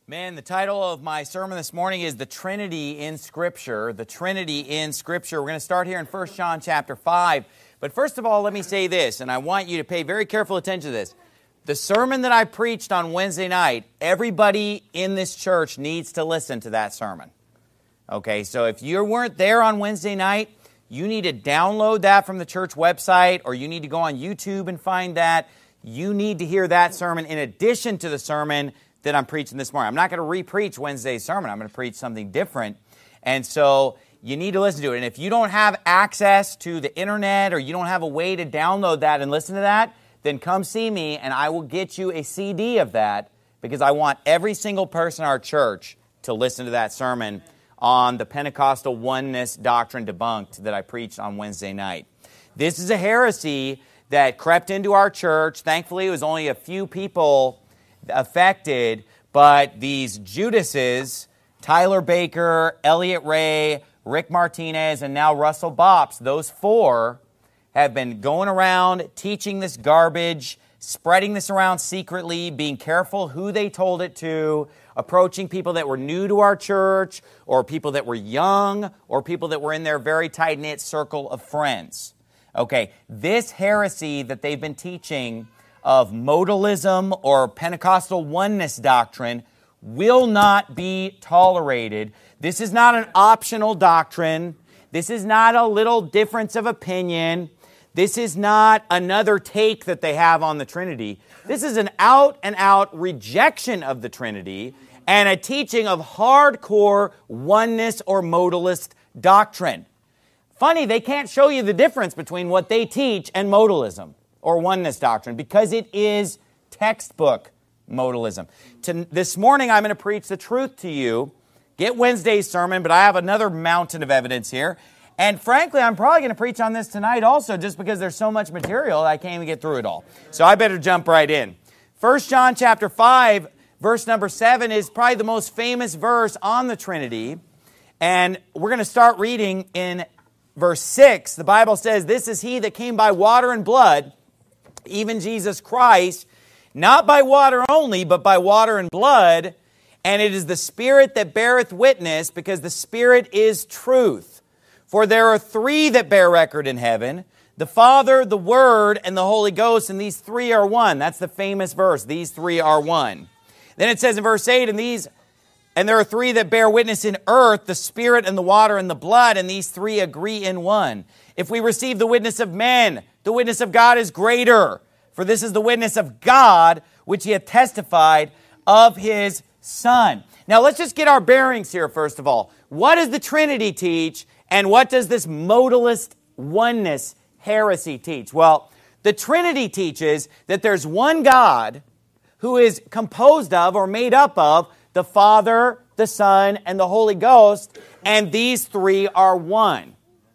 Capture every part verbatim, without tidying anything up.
Man, the title of my sermon this morning is The Trinity in Scripture. The Trinity in Scripture. We're going to start here in First John chapter five. But first of all, let me say this, and I want you to pay very careful attention to this. The sermon that I preached on Wednesday night, everybody in this church needs to listen to that sermon. Okay, so if you weren't there on Wednesday night, you need to download that from the church website, or you need to go on YouTube and find that. You need to hear that sermon in addition to the sermon that I'm preaching this morning. I'm not going to re-preach Wednesday's sermon. I'm going to preach something different. And so you need to listen to it. And if you don't have access to the internet or you don't have a way to download that and listen to that, then come see me and I will get you a C D of that, because I want every single person in our church to listen to that sermon on the Pentecostal oneness doctrine debunked that I preached on Wednesday night. This is a heresy that crept into our church. Thankfully, it was only a few people affected, but these Judases, Tyler Baker, Elliot Ray, Rick Martinez, and now Russell Bops, those four have been going around teaching this garbage, spreading this around secretly, being careful who they told it to, approaching people that were new to our church, or people that were young, or people that were in their very tight-knit circle of friends. Okay, this heresy that they've been teaching of modalism or Pentecostal oneness doctrine will not be tolerated. This is not an optional doctrine. This is not a little difference of opinion. This is not another take that they have on the Trinity. This is an out-and-out rejection of the Trinity and a teaching of hardcore oneness or modalist doctrine. Funny, they can't show you the difference between what they teach and modalism or oneness doctrine, because it is textbook modalism. To, this morning, I'm going to preach the truth to you. Get Wednesday's sermon, but I have another mountain of evidence here. And frankly, I'm probably going to preach on this tonight also, just because there's so much material, I can't even get through it all. So I better jump right in. First John chapter five, verse number seven is probably the most famous verse on the Trinity. And we're going to start reading in verse six. The Bible says, "This is he that came by water and blood, even Jesus Christ, not by water only, but by water and blood. And it is the Spirit that beareth witness, because the Spirit is truth. For there are three that bear record in heaven, the Father, the Word, and the Holy Ghost, and these three are one." That's the famous verse, "These three are one." Then it says in verse eight, "And these, and there are three that bear witness in earth, the Spirit and the water and the blood, and these three agree in one. If we receive the witness of men, the witness of God is greater. For this is the witness of God, which he hath testified of his Son." Now let's just get our bearings here first of all. What does the Trinity teach, and what does this modalist oneness heresy teach? Well, the Trinity teaches that there's one God who is composed of or made up of the Father, the Son, and the Holy Ghost, and these three are one.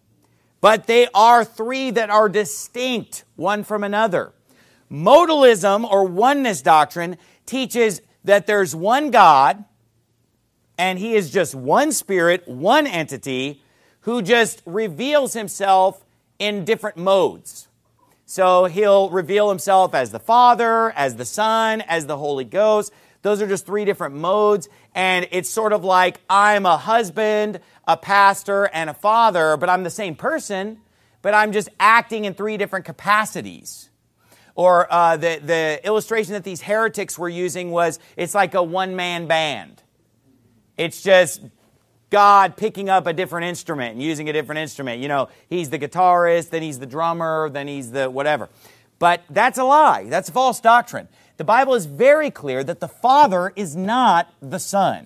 But they are three that are distinct one from another. Modalism or oneness doctrine teaches that there's one God, and he is just one spirit, one entity, who just reveals himself in different modes. So he'll reveal himself as the Father, as the Son, as the Holy Ghost. Those are just three different modes, and it's sort of like I'm a husband, a pastor, and a father, but I'm the same person, but I'm just acting in three different capacities. Or uh, the, the illustration that these heretics were using was, it's like a one-man band. It's just God picking up a different instrument and using a different instrument. You know, he's the guitarist, then he's the drummer, then he's the whatever. But that's a lie. That's a false doctrine. The Bible is very clear that the Father is not the Son.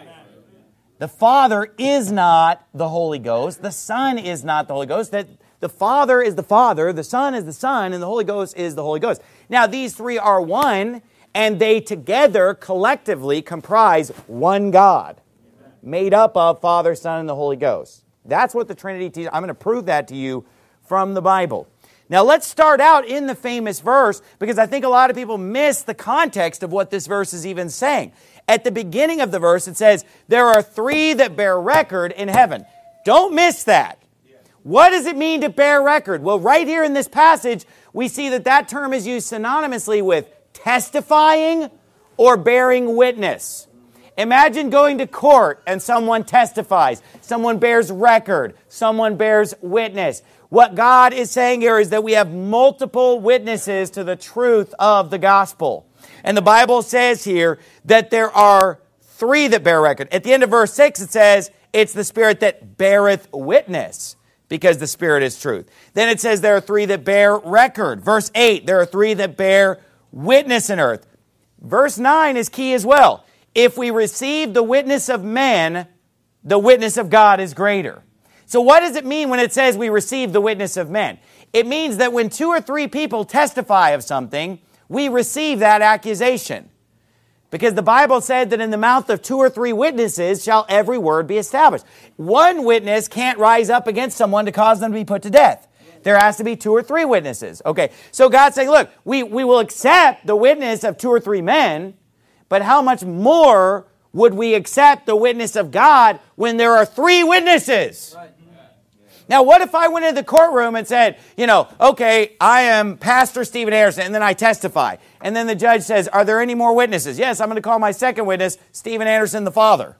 The Father is not the Holy Ghost. The Son is not the Holy Ghost. That the Father is the Father, the Son is the Son, and the Holy Ghost is the Holy Ghost. Now, these three are one, and they together collectively comprise one God, made up of Father, Son, and the Holy Ghost. That's what the Trinity teaches. I'm going to prove that to you from the Bible. Now, let's start out in the famous verse, because I think a lot of people miss the context of what this verse is even saying. At the beginning of the verse, it says, "There are three that bear record in heaven." Don't miss that. What does it mean to bear record? Well, right here in this passage, we see that that term is used synonymously with testifying or bearing witness. Imagine going to court and someone testifies, someone bears record, someone bears witness. What God is saying here is that we have multiple witnesses to the truth of the gospel. And the Bible says here that there are three that bear record. At the end of verse six, it says, it's the Spirit that beareth witness, because the Spirit is truth. Then it says there are three that bear record. Verse eight, there are three that bear witness in earth. Verse nine is key as well. If we receive the witness of men, the witness of God is greater. So what does it mean when it says we receive the witness of men? It means that when two or three people testify of something, we receive that accusation. Because the Bible said that in the mouth of two or three witnesses shall every word be established. One witness can't rise up against someone to cause them to be put to death. There has to be two or three witnesses. Okay, so God's saying, look, we, we will accept the witness of two or three men, but how much more would we accept the witness of God when there are three witnesses? Right. Now, what if I went into the courtroom and said, you know, okay, I am Pastor Steven Anderson, and then I testify. And then the judge says, are there any more witnesses? Yes, I'm going to call my second witness, Steven Anderson, the father.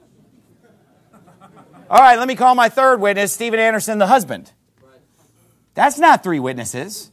All right, let me call my third witness, Steven Anderson, the husband. That's not three witnesses.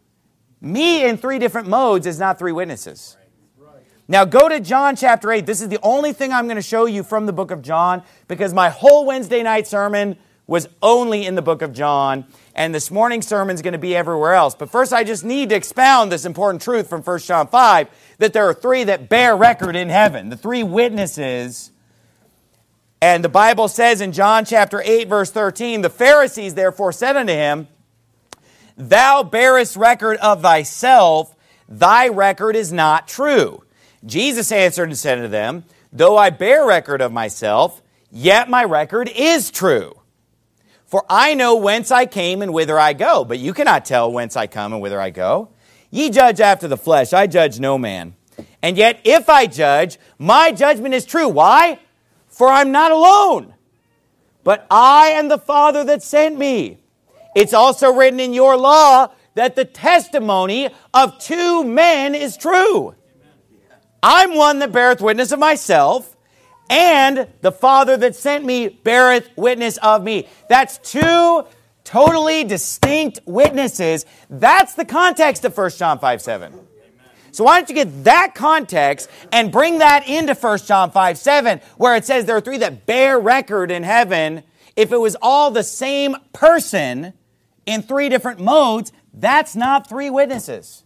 Me in three different modes is not three witnesses. Now go to John chapter eight. This is the only thing I'm going to show you from the book of John, because my whole Wednesday night sermon was only in the book of John, and this morning's sermon is going to be everywhere else. But first, I just need to expound this important truth from First John five, that there are three that bear record in heaven, the three witnesses. And the Bible says in John chapter eight, verse thirteen, the Pharisees therefore said unto him, thou bearest record of thyself, thy record is not true. Jesus answered and said unto them, though I bear record of myself, yet my record is true. For I know whence I came and whither I go, but you cannot tell whence I come and whither I go. Ye judge after the flesh, I judge no man. And yet if I judge, my judgment is true. Why? For I'm not alone, but I and the Father that sent me. It's also written in your law that the testimony of two men is true. I'm one that beareth witness of myself, and the Father that sent me beareth witness of me. That's two totally distinct witnesses. That's the context of First John five seven. So why don't you get that context and bring that into First John five seven, where it says there are three that bear record in heaven. If it was all the same person in three different modes, that's not three witnesses.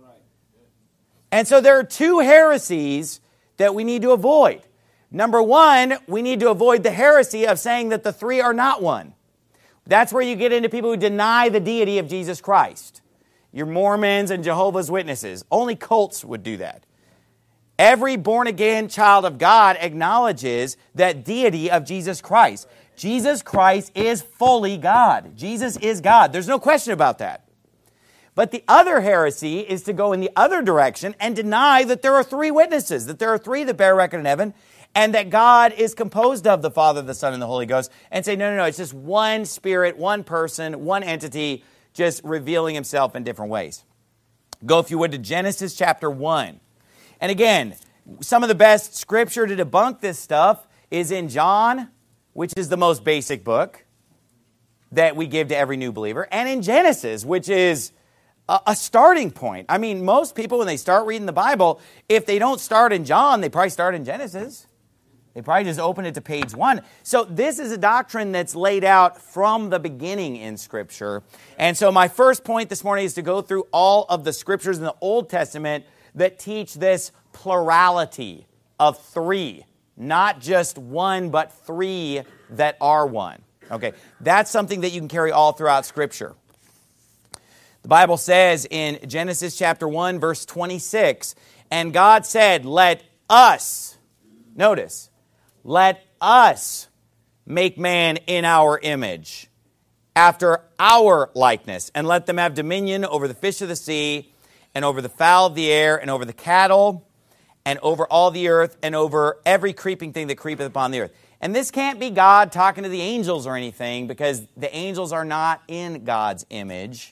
And so there are two heresies that we need to avoid. Number one, we need to avoid the heresy of saying that the three are not one. That's where you get into people who deny the deity of Jesus Christ. Your Mormons and Jehovah's Witnesses. Only cults would do that. Every born-again child of God acknowledges that deity of Jesus Christ. Jesus Christ is fully God. Jesus is God. There's no question about that. But the other heresy is to go in the other direction and deny that there are three witnesses, that there are three that bear record in heaven, and that God is composed of the Father, the Son, and the Holy Ghost, and say, no, no, no, it's just one spirit, one person, one entity, just revealing himself in different ways. Go, if you would, to Genesis chapter one. And again, some of the best scripture to debunk this stuff is in John, which is the most basic book that we give to every new believer, and in Genesis, which is a, a starting point. I mean, most people, when they start reading the Bible, if they don't start in John, they probably start in Genesis. They probably just open it to page one. So this is a doctrine that's laid out from the beginning in Scripture. And so my first point this morning is to go through all of the Scriptures in the Old Testament that teach this plurality of three. Not just one, but three that are one. Okay, that's something that you can carry all throughout Scripture. The Bible says in Genesis chapter one, verse twenty-six, and God said, let us, notice, let us make man in our image, after our likeness, and let them have dominion over the fish of the sea, and over the fowl of the air, and over the cattle, and over all the earth, and over every creeping thing that creepeth upon the earth. And this can't be God talking to the angels or anything, because the angels are not in God's image.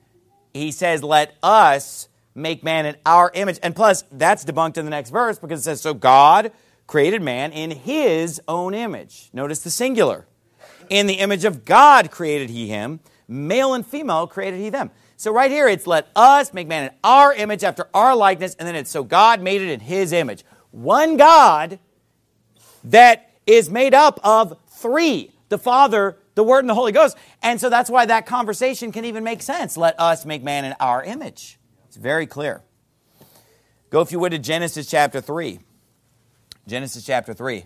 He says, let us make man in our image. And plus, that's debunked in the next verse, because it says, so God created man in his own image. Notice the singular. In the image of God created he him. Male and female created he them. So right here, it's let us make man in our image after our likeness. And then it's so God made it in his image. One God that is made up of three. The Father, the Word, and the Holy Ghost. And so that's why that conversation can even make sense. Let us make man in our image. It's very clear. Go, if you would, to Genesis chapter three. Genesis chapter three.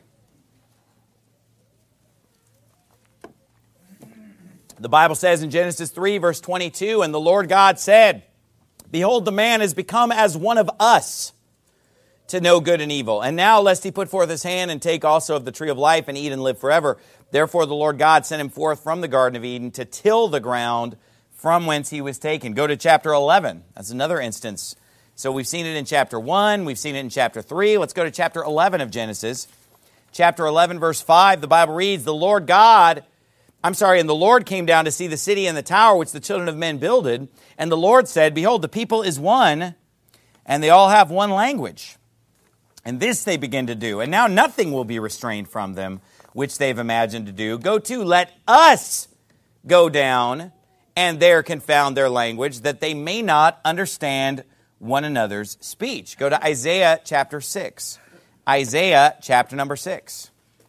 The Bible says in Genesis three, verse twenty-two, and the Lord God said, behold, the man is become as one of us, to know good and evil. And now, lest he put forth his hand and take also of the tree of life and eat and live forever. Therefore the Lord God sent him forth from the Garden of Eden to till the ground from whence he was taken. Go to chapter eleven. That's another instance. So we've seen it in chapter one. We've seen it in chapter three. Let's go to chapter eleven of Genesis. Chapter eleven, verse five, the Bible reads, the Lord God, I'm sorry, and the Lord came down to see the city and the tower which the children of men builded. And the Lord said, behold, the people is one, and they all have one language. And this they begin to do. And now nothing will be restrained from them, which they've imagined to do. Go to, let us go down, and there confound their language, that they may not understand one another's speech. Go to Isaiah chapter six. Isaiah chapter number six.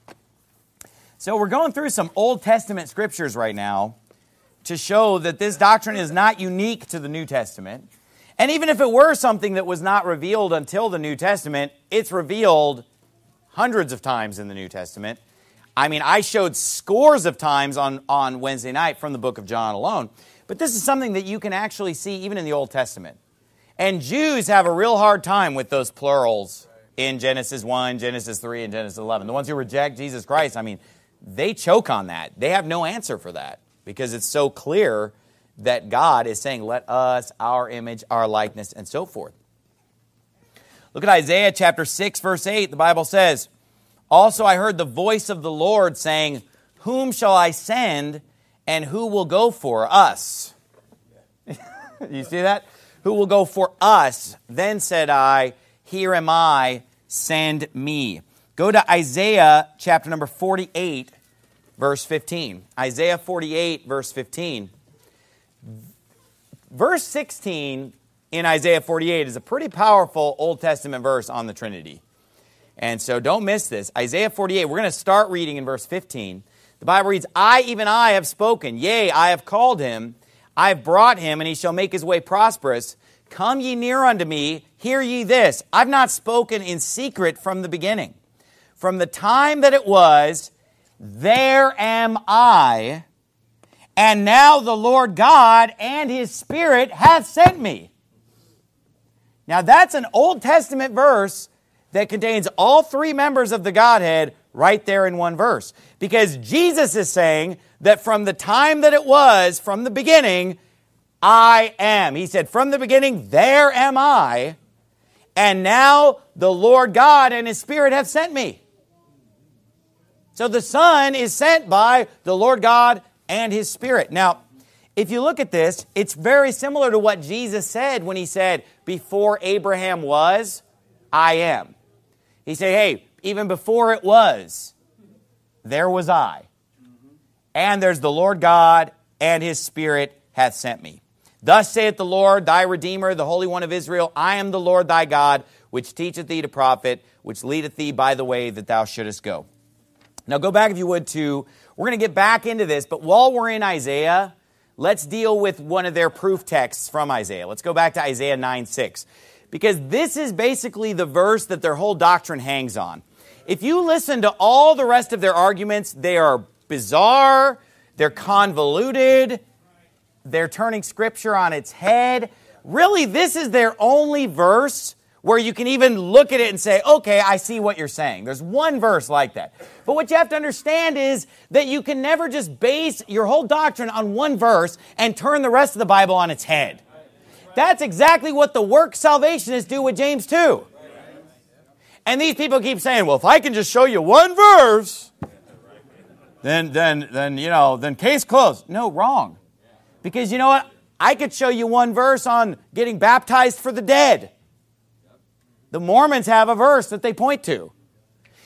So we're going through some Old Testament scriptures right now to show that this doctrine is not unique to the New Testament. And even if it were something that was not revealed until the New Testament, it's revealed hundreds of times in the New Testament. I mean, I showed scores of times on, on Wednesday night from the book of John alone. But this is something that you can actually see even in the Old Testament. And Jews have a real hard time with those plurals in Genesis one, Genesis three, and Genesis eleven. The ones who reject Jesus Christ, I mean, they choke on that. They have no answer for that because it's so clear that God is saying, let us, our image, our likeness, and so forth. Look at Isaiah chapter six, verse eight. The Bible says, also I heard the voice of the Lord saying, whom shall I send, and who will go for us? You see that? Who will go for us? Then said I, here am I, send me. Go to Isaiah chapter number forty-eight, verse fifteen. Isaiah forty-eight, verse fifteen. Verse sixteen in Isaiah forty-eight is a pretty powerful Old Testament verse on the Trinity. And so don't miss this. Isaiah forty-eight, we're going to start reading in verse fifteen. The Bible reads, I, even I, have spoken. Yea, I have called him. I have brought him, and he shall make his way prosperous. Come ye near unto me, hear ye this. I've not spoken in secret from the beginning. From the time that it was, there am I, and now the Lord God and his Spirit hath sent me. Now that's an Old Testament verse that contains all three members of the Godhead right there in one verse. Because Jesus is saying that from the time that it was, from the beginning, I am. He said, from the beginning, there am I, and now the Lord God and his Spirit have sent me. So the Son is sent by the Lord God and his Spirit. Now, if you look at this, it's very similar to what Jesus said when he said, before Abraham was, I am. He said, hey, even before it was, there was I. And there's the Lord God and his Spirit hath sent me. Thus saith the Lord, thy Redeemer, the Holy One of Israel, I am the Lord thy God, which teacheth thee to profit, which leadeth thee by the way that thou shouldest go. Now go back, if you would, to, we're going to get back into this, but while we're in Isaiah, let's deal with one of their proof texts from Isaiah. Let's go back to Isaiah nine six, because this is basically the verse that their whole doctrine hangs on. If you listen to all the rest of their arguments, they are bizarre, they're convoluted, they're turning Scripture on its head. Really, this is their only verse where you can even look at it and say, okay, I see what you're saying. There's one verse like that. But what you have to understand is that you can never just base your whole doctrine on one verse and turn the rest of the Bible on its head. That's exactly what the work salvationists do with James two. And these people keep saying, well, if I can just show you one verse, then, then, then, you know, then case closed. No, wrong. Because you know what? I could show you one verse on getting baptized for the dead. The Mormons have a verse that they point to.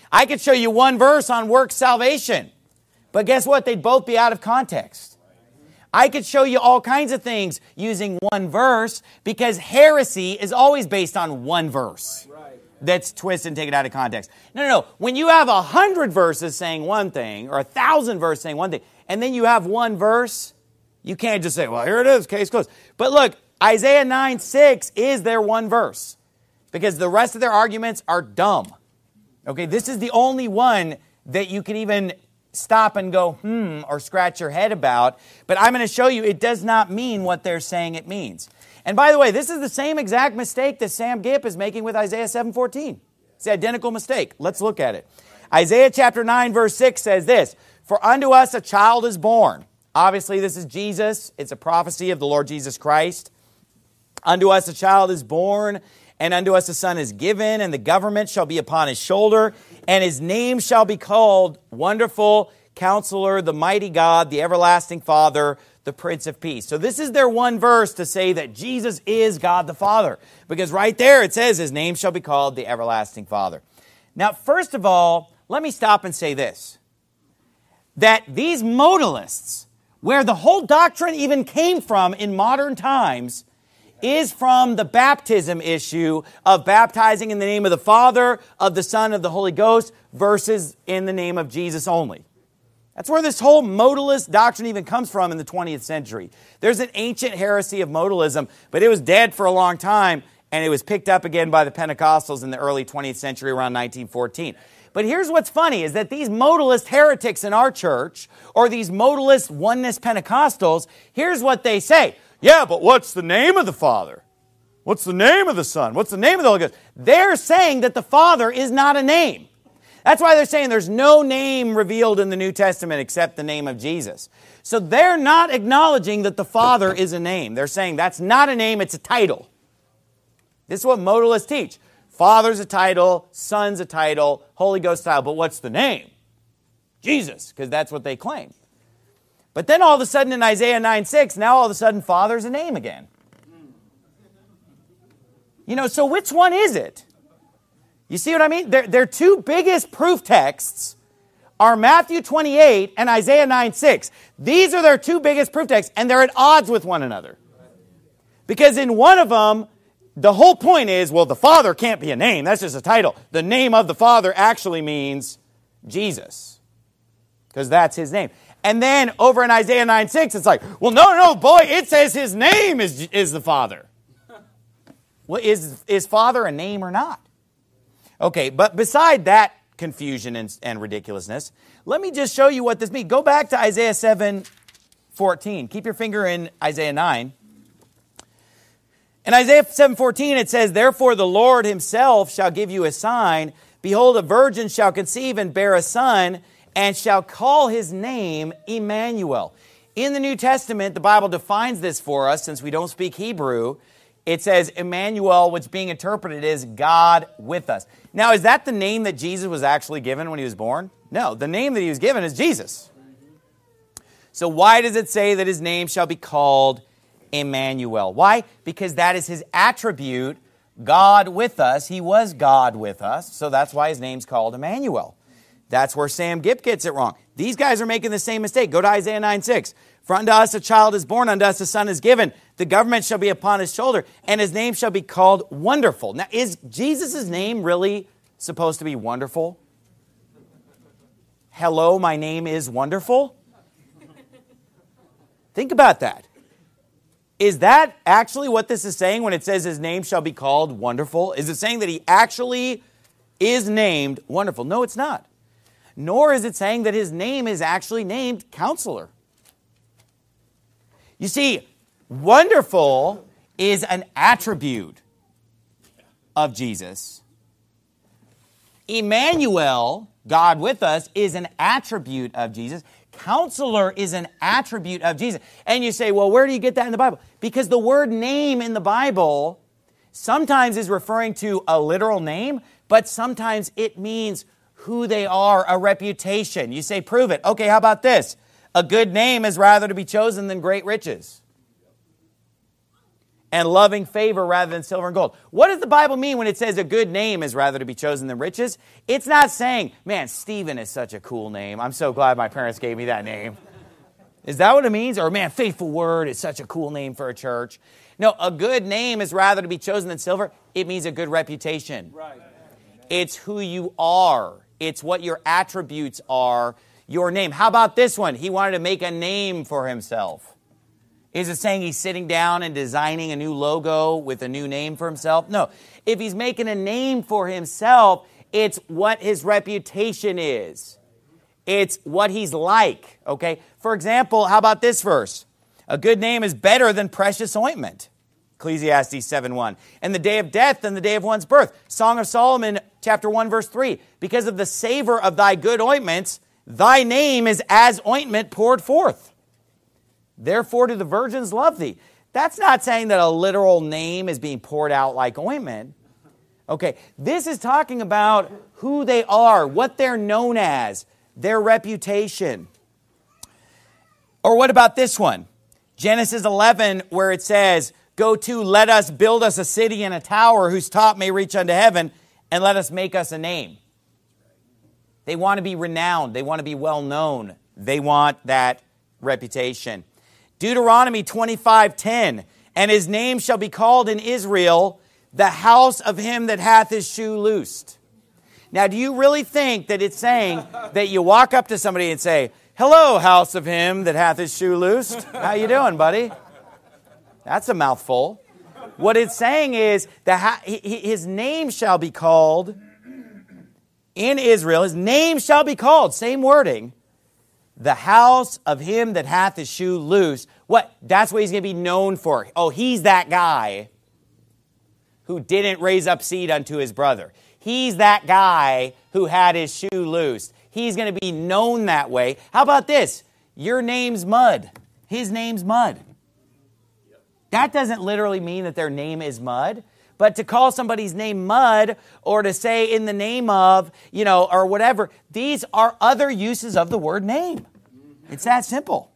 I could show you one verse on works salvation. But guess what? They'd both be out of context. I could show you all kinds of things using one verse because heresy is always based on one verse that's twisted and taken out of context. No, no, no. When you have a hundred verses saying one thing or a thousand verses saying one thing, and then you have one verse, you can't just say, well, here it is, case closed. But look, Isaiah nine six is their one verse because the rest of their arguments are dumb. Okay, this is the only one that you can even stop and go, hmm, or scratch your head about. But I'm going to show you it does not mean what they're saying it means. And by the way, this is the same exact mistake that Sam Gipp is making with Isaiah seven fourteen. It's the identical mistake. Let's look at it. Isaiah chapter nine verse six says this, for unto us a child is born. Obviously, this is Jesus. It's a prophecy of the Lord Jesus Christ. Unto us a child is born, and unto us a son is given, and the government shall be upon his shoulder, and his name shall be called Wonderful Counselor, the Mighty God, the Everlasting Father, the Prince of Peace. So this is their one verse to say that Jesus is God the Father. Because right there it says his name shall be called the Everlasting Father. Now, first of all, let me stop and say this. That these modalists, where the whole doctrine even came from in modern times, is from the baptism issue of baptizing in the name of the Father, of the Son, of the Holy Ghost, versus in the name of Jesus only. That's where this whole modalist doctrine even comes from in the twentieth century. There's an ancient heresy of modalism, but it was dead for a long time, and it was picked up again by the Pentecostals in the early twentieth century around nineteen fourteen. But here's what's funny, is that these modalist heretics in our church, or these modalist oneness Pentecostals, here's what they say. Yeah, but what's the name of the Father? What's the name of the Son? What's the name of the Holy Ghost? They're saying that the Father is not a name. That's why they're saying there's no name revealed in the New Testament except the name of Jesus. So they're not acknowledging that the Father is a name. They're saying that's not a name, it's a title. This is what modalists teach. Father's a title, Son's a title, Holy Ghost title, but what's the name? Jesus, because that's what they claim. But then all of a sudden in Isaiah nine six, now all of a sudden Father's a name again. You know, so which one is it? You see what I mean? Their, their two biggest proof texts are Matthew twenty-eight and Isaiah nine six. These are their two biggest proof texts, and they're at odds with one another. Because in one of them, the whole point is, well, the Father can't be a name. That's just a title. The name of the Father actually means Jesus, because that's his name. And then over in Isaiah nine six, it's like, well, no, no, boy, it says his name is, is the Father. Well, is, is Father a name or not? Okay, but beside that confusion and, and ridiculousness, let me just show you what this means. Go back to Isaiah seven fourteen. Keep your finger in Isaiah nine. In Isaiah seven fourteen, it says, therefore the Lord himself shall give you a sign. Behold, a virgin shall conceive and bear a son, and shall call his name Emmanuel. In the New Testament, the Bible defines this for us, since we don't speak Hebrew. It says Emmanuel, which being interpreted is God with us. Now, is that the name that Jesus was actually given when he was born? No, the name that he was given is Jesus. So why does it say that his name shall be called Emmanuel? Why? Because that is his attribute, God with us. He was God with us, so that's why his name's called Emmanuel. That's where Sam Gipp gets it wrong. These guys are making the same mistake. Go to Isaiah nine six. For unto us a child is born, unto us a son is given. The government shall be upon his shoulder, and his name shall be called Wonderful. Now, is Jesus' name really supposed to be wonderful? Hello, my name is Wonderful? Think about that. Is that actually what this is saying when it says his name shall be called Wonderful? Is it saying that he actually is named Wonderful? No, it's not. Nor is it saying that his name is actually named Counselor. You see, wonderful is an attribute of Jesus. Emmanuel, God with us, is an attribute of Jesus. Counselor is an attribute of Jesus. And you say, well, where do you get that in the Bible? Because the word name in the Bible sometimes is referring to a literal name, but sometimes it means who they are, a reputation. You say, prove it. Okay, how about this? A good name is rather to be chosen than great riches. and loving favor rather than silver and gold. What does the Bible mean when it says a good name is rather to be chosen than riches? It's not saying, man, Stephen is such a cool name. I'm so glad my parents gave me that name. Is that what it means? Or, man, Faithful Word is such a cool name for a church. No, a good name is rather to be chosen than silver. It means a good reputation. Right. It's who you are. It's what your attributes are, your name. How about this one? He wanted to make a name for himself. Is it saying he's sitting down and designing a new logo with a new name for himself? No. If he's making a name for himself, it's what his reputation is. It's what he's like, okay? For example, how about this verse? A good name is better than precious ointment. Ecclesiastes seven one. And the day of death than the day of one's birth. Song of Solomon, chapter one, verse three. Because of the savor of thy good ointments, thy name is as ointment poured forth. Therefore do the virgins love thee. That's not saying that a literal name is being poured out like ointment. Okay, this is talking about who they are, what they're known as, their reputation. Or what about this one? Genesis eleven, where it says, go to, let us build us a city and a tower whose top may reach unto heaven, and let us make us a name. They want to be renowned. They want to be well known. They want that reputation. Deuteronomy twenty-five ten, and his name shall be called in Israel, the house of him that hath his shoe loosed. Now, do you really think that it's saying that you walk up to somebody and say, hello, house of him that hath his shoe loosed? How you doing, buddy? That's a mouthful. What it's saying is that his name shall be called in Israel. His name shall be called, same wording, the house of him that hath his shoe loose. What? That's what he's going to be known for. Oh, he's that guy who didn't raise up seed unto his brother. He's that guy who had his shoe loosed. He's going to be known that way. How about this? Your name's Mud. His name's Mud. That doesn't literally mean that their name is Mud. But to call somebody's name Mud, or to say in the name of, you know, or whatever, these are other uses of the word name. It's that simple.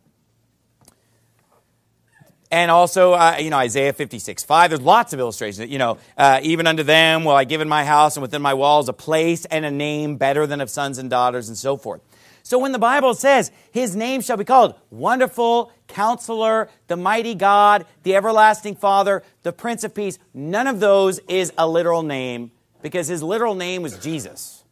And also, uh, you know, Isaiah fifty-six five, there's lots of illustrations. You know, uh, even unto them will I give in my house and within my walls a place and a name better than of sons and daughters and so forth. So when the Bible says his name shall be called Wonderful, Counselor, the Mighty God, the Everlasting Father, the Prince of Peace, none of those is a literal name because his literal name was Jesus.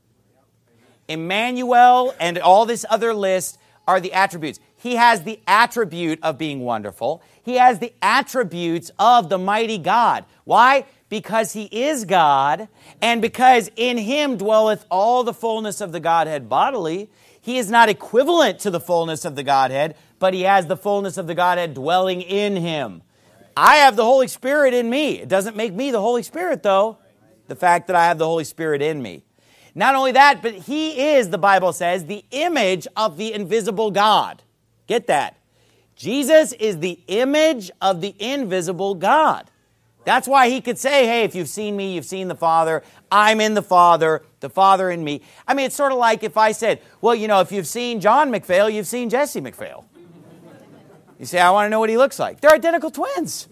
Emmanuel and all this other list are the attributes. He has the attribute of being wonderful. He has the attributes of the mighty God. Why? Because he is God, and because in him dwelleth all the fullness of the Godhead bodily. He is not equivalent to the fullness of the Godhead, but he has the fullness of the Godhead dwelling in him. I have the Holy Spirit in me. It doesn't make me the Holy Spirit, though, the fact that I have the Holy Spirit in me. Not only that, but he is, the Bible says, the image of the invisible God. Get that. Jesus is the image of the invisible God. That's why he could say, hey, if you've seen me, you've seen the Father. I'm in the Father, the Father in me. I mean, it's sort of like if I said, well, you know, if you've seen John McPhail, you've seen Jesse McPhail. You say, I want to know what he looks like. They're identical twins.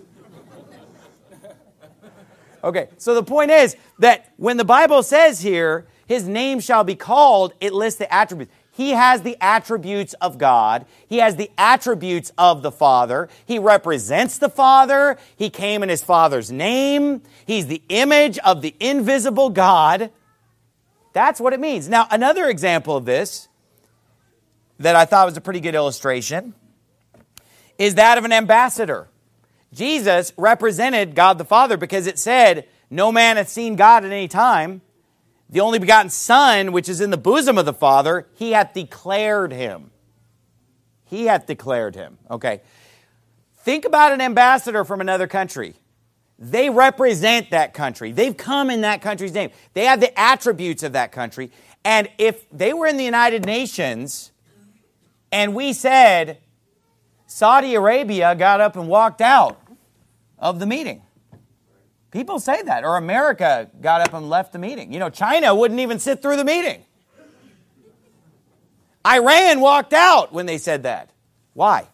Okay, so the point is that when the Bible says here, his name shall be called, it lists the attributes. He has the attributes of God. He has the attributes of the Father. He represents the Father. He came in his Father's name. He's the image of the invisible God. That's what it means. Now, another example of this that I thought was a pretty good illustration is that of an ambassador. Jesus represented God the Father because it said, no man hath seen God at any time. The only begotten Son, which is in the bosom of the Father, he hath declared him. He hath declared him. Okay. Think about an ambassador from another country. They represent that country. They've come in that country's name. They have the attributes of that country. And if they were in the United Nations and we said Saudi Arabia got up and walked out of the meeting, people say that. Or America got up and left the meeting. You know, China wouldn't even sit through the meeting. Iran walked out when they said that. Why?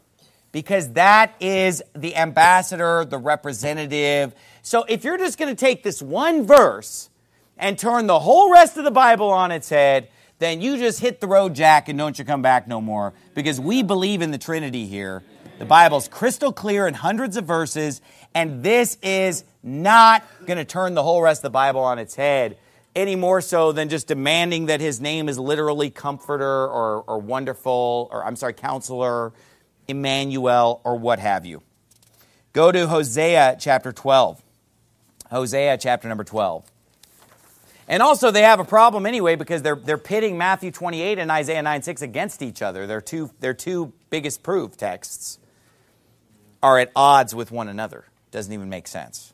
because that is the ambassador, the representative. So if you're just going to take this one verse and turn the whole rest of the Bible on its head, then you just hit the road, Jack, and don't you come back no more, because we believe in the Trinity here. The Bible's crystal clear in hundreds of verses, and this is not going to turn the whole rest of the Bible on its head, any more so than just demanding that his name is literally Comforter or, or Wonderful, or I'm sorry, Counselor, Emmanuel, or what have you. Go to Hosea chapter twelve. Hosea chapter number twelve. And also they have a problem anyway because they're they're pitting Matthew twenty-eight and Isaiah nine six against each other. Their two their two biggest proof texts are at odds with one another. Doesn't even make sense.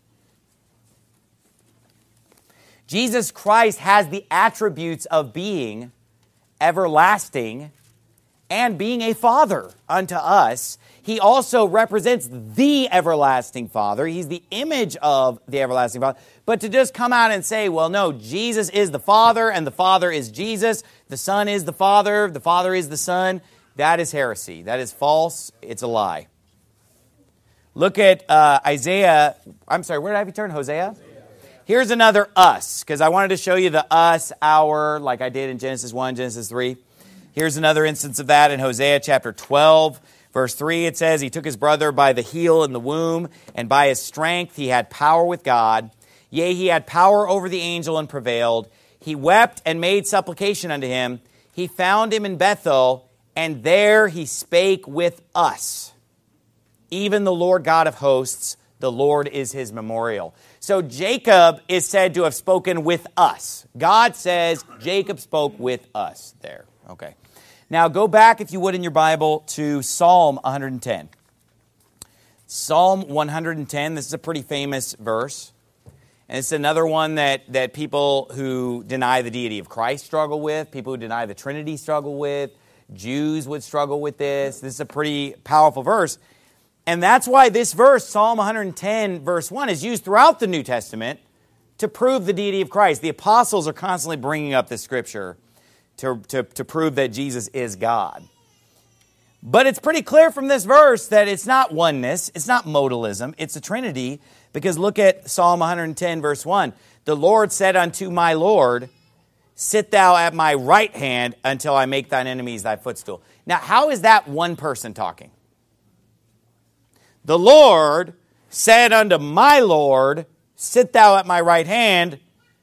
Jesus Christ has the attributes of being everlasting and being a father unto us. He also represents the everlasting Father. He's the image of the everlasting Father. But to just come out and say, well, no, Jesus is the Father and the Father is Jesus, the Son is the Father, the Father is the Son, that is heresy. That is false. It's a lie. Look at uh, Isaiah. I'm sorry, where did I have you turn? Hosea? Here's another us, because I wanted to show you the us, our, like I did in Genesis one, Genesis three. Here's another instance of that in Hosea chapter twelve, verse three. It says, he took his brother by the heel in the womb, and by his strength he had power with God. Yea, he had power over the angel and prevailed. He wept and made supplication unto him. He found him in Bethel, and there he spake with us. Even the Lord God of hosts, the Lord is his memorial. So Jacob is said to have spoken with us. God says Jacob spoke with us there. Okay. Now go back, if you would, in your Bible to Psalm one hundred ten. Psalm one hundred ten, this is a pretty famous verse. And it's another one that, that people who deny the deity of Christ struggle with, people who deny the Trinity struggle with, Jews would struggle with this. This is a pretty powerful verse. And that's why this verse, Psalm one hundred ten, verse one, is used throughout the New Testament to prove the deity of Christ. The apostles are constantly bringing up this scripture to, to, to prove that Jesus is God. But it's pretty clear from this verse that it's not oneness, it's not modalism, it's a Trinity. Because look at Psalm one hundred ten, verse one. The Lord said unto my Lord, sit thou at my right hand until I make thine enemies thy footstool. Now, how is that one person talking? The Lord said unto my Lord, sit thou at my right hand.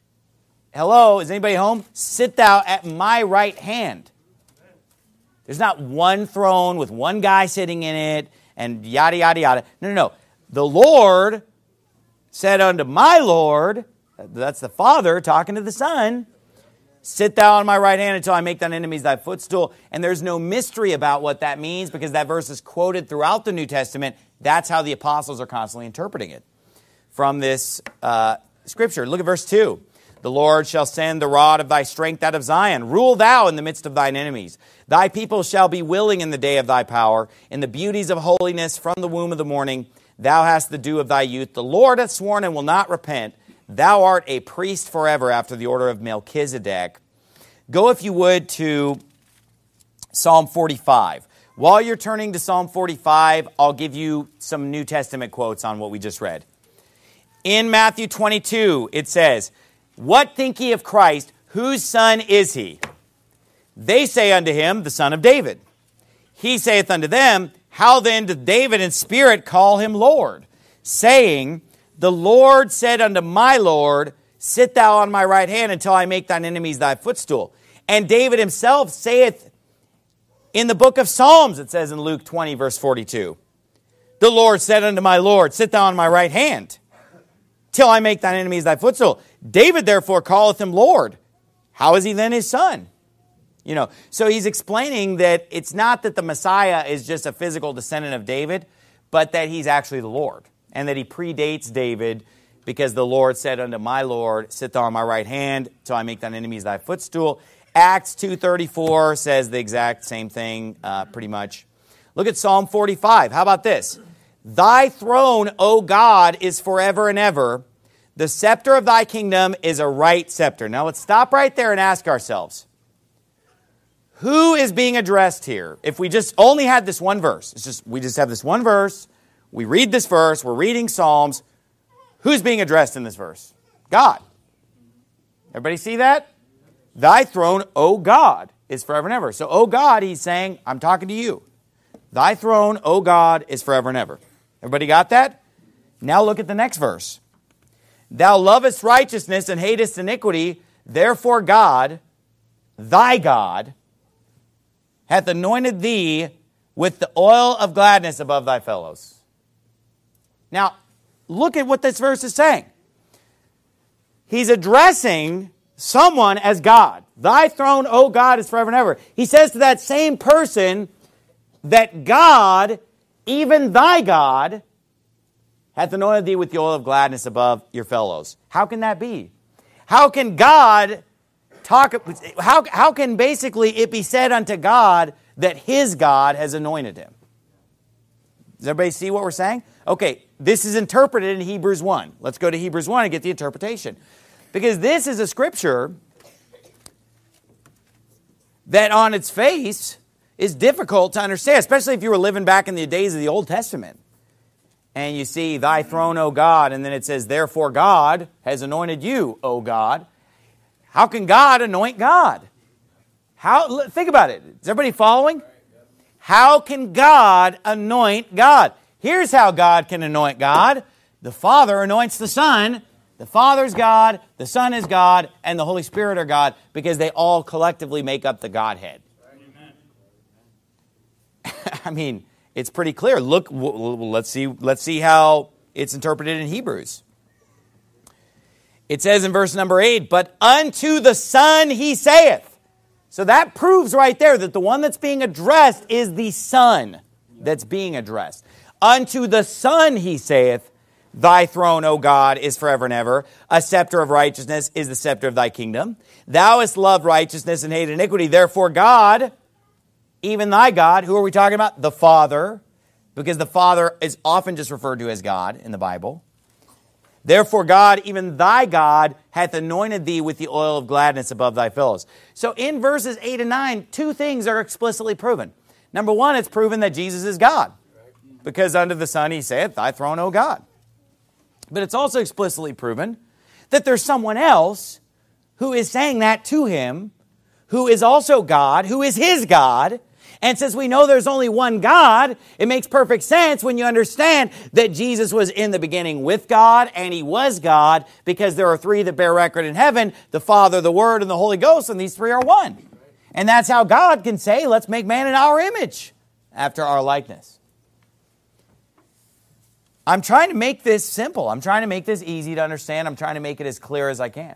Hello, is anybody home? Sit thou at my right hand. There's not one throne with one guy sitting in it and yada, yada, yada. No, no, no. The Lord said unto my Lord, that's the Father talking to the Son, sit thou on my right hand until I make thine enemies thy footstool. And there's no mystery about what that means because that verse is quoted throughout the New Testament. That's how the apostles are constantly interpreting it from this uh, scripture. Look at verse two. The Lord shall send the rod of thy strength out of Zion. Rule thou in the midst of thine enemies. Thy people shall be willing in the day of thy power. In the beauties of holiness from the womb of the morning, thou hast the dew of thy youth. The Lord hath sworn and will not repent. Thou art a priest forever after the order of Melchizedek. Go, if you would, to Psalm forty-five. While you're turning to Psalm forty-five, I'll give you some New Testament quotes on what we just read. In Matthew twenty-two, it says, what think ye of Christ? Whose son is he? They say unto him, the son of David. He saith unto them, how then doth David in spirit call him Lord? Saying, the Lord said unto my Lord, sit thou on my right hand until I make thine enemies thy footstool. And David himself saith in the book of Psalms, it says in Luke twenty, verse forty-two, the Lord said unto my Lord, sit thou on my right hand till I make thine enemies thy footstool. David therefore calleth him Lord. How is he then his son? You know, so he's explaining that it's not that the Messiah is just a physical descendant of David, but that he's actually the Lord. And that he predates David because the Lord said unto my Lord, sit thou on my right hand till I make thine enemies thy footstool. Acts two thirty-four says the exact same thing, uh, pretty much. Look at Psalm forty-five. How about this? Thy throne, O God, is forever and ever. The scepter of thy kingdom is a right scepter. Now let's stop right there and ask ourselves, Who is being addressed here? If we just only had this one verse, it's just we just have this one verse, we read this verse, we're reading Psalms, who's being addressed in this verse? God. Everybody see that? Thy throne, O God, is forever and ever. So, O God, he's saying, I'm talking to you. Thy throne, O God, is forever and ever. Everybody got that? Now look at the next verse. Thou lovest righteousness and hatest iniquity, therefore God, thy God, hath anointed thee with the oil of gladness above thy fellows. Now, look at what this verse is saying. He's addressing someone as God. Thy throne, O God, is forever and ever. He says to that same person that God, even thy God, hath anointed thee with the oil of gladness above your fellows. How can that be? How can God talk, how, how can basically it be said unto God that his God has anointed him? Does everybody see what we're saying? Okay, this is interpreted in Hebrews one. Let's go to Hebrews one and get the interpretation. Because this is a scripture that on its face is difficult to understand, especially if you were living back in the days of the Old Testament. And you see, thy throne, O God, and then it says, therefore God has anointed you, O God. How can God anoint God? How? Think about it. Is everybody following? How can God anoint God? Here's how God can anoint God. The Father anoints the Son. The Father's God, the Son is God, and the Holy Spirit are God, because they all collectively make up the Godhead. I mean, it's pretty clear. Look, let's see, let's see how it's interpreted in Hebrews. It says in verse number eight, but unto the Son he saith. So that proves right there that the one that's being addressed is the Son that's being addressed. Unto the Son he saith, thy throne, O God, is forever and ever. A scepter of righteousness is the scepter of thy kingdom. Thou hast loved righteousness and hated iniquity. Therefore God, even thy God, who are we talking about? The Father, because the Father is often just referred to as God in the Bible. Therefore God, even thy God, hath anointed thee with the oil of gladness above thy fellows. So in verses eight and nine, two things are explicitly proven. Number one, it's proven that Jesus is God, because unto the Son he saith, thy throne, O God. But it's also explicitly proven that there's someone else who is saying that to him, who is also God, who is his God. And since we know there's only one God, it makes perfect sense when you understand that Jesus was in the beginning with God and he was God, because there are three that bear record in heaven, the Father, the Word, and the Holy Ghost, and these three are one. And that's how God can say, let's make man in our image, after our likeness. I'm trying to make this simple. I'm trying to make this easy to understand. I'm trying to make it as clear as I can.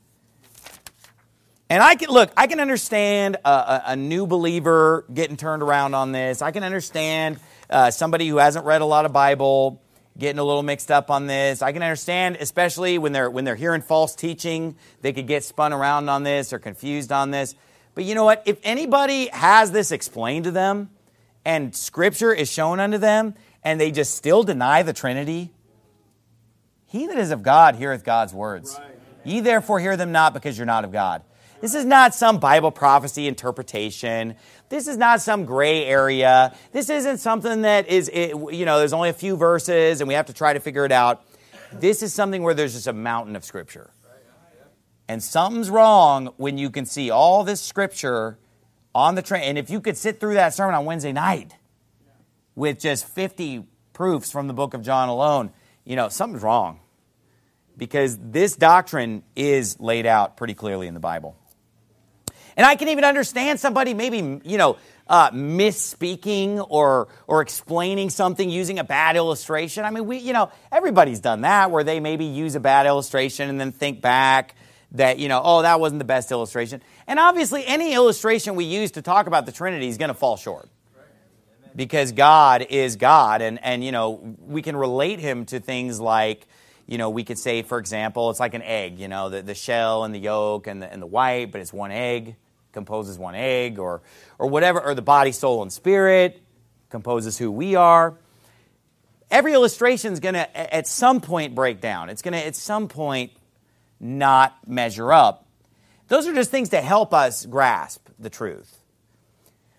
And I can, look, I can understand a, a, a new believer getting turned around on this. I can understand uh, somebody who hasn't read a lot of Bible getting a little mixed up on this. I can understand, especially when they're when they're hearing false teaching, they could get spun around on this or confused on this. But you know what? If anybody has this explained to them and Scripture is shown unto them, and they just still deny the Trinity, he that is of God heareth God's words. Right. Ye therefore hear them not, because you're not of God. This is not some Bible prophecy interpretation. This is not some gray area. This isn't something that is, you know, there's only a few verses and we have to try to figure it out. This is something where there's just a mountain of Scripture. And something's wrong when you can see all this Scripture on the train. And if you could sit through that sermon on Wednesday night with just fifty proofs from the book of John alone, you know, something's wrong. Because this doctrine is laid out pretty clearly in the Bible. And I can even understand somebody maybe, you know, uh, misspeaking or or explaining something using a bad illustration. I mean, we, you know, everybody's done that, where they maybe use a bad illustration and then think back that, you know, oh, that wasn't the best illustration. And obviously, any illustration we use to talk about the Trinity is going to fall short. Because God is God, and, and, you know, we can relate him to things like, you know, we could say, for example, it's like an egg, you know, the, the shell and the yolk and the, and the white, but it's one egg, composes one egg, or or whatever, or the body, soul, and spirit composes who we are. Every illustration is going to, at some point, break down. It's going to, at some point, not measure up. Those are just things to help us grasp the truth.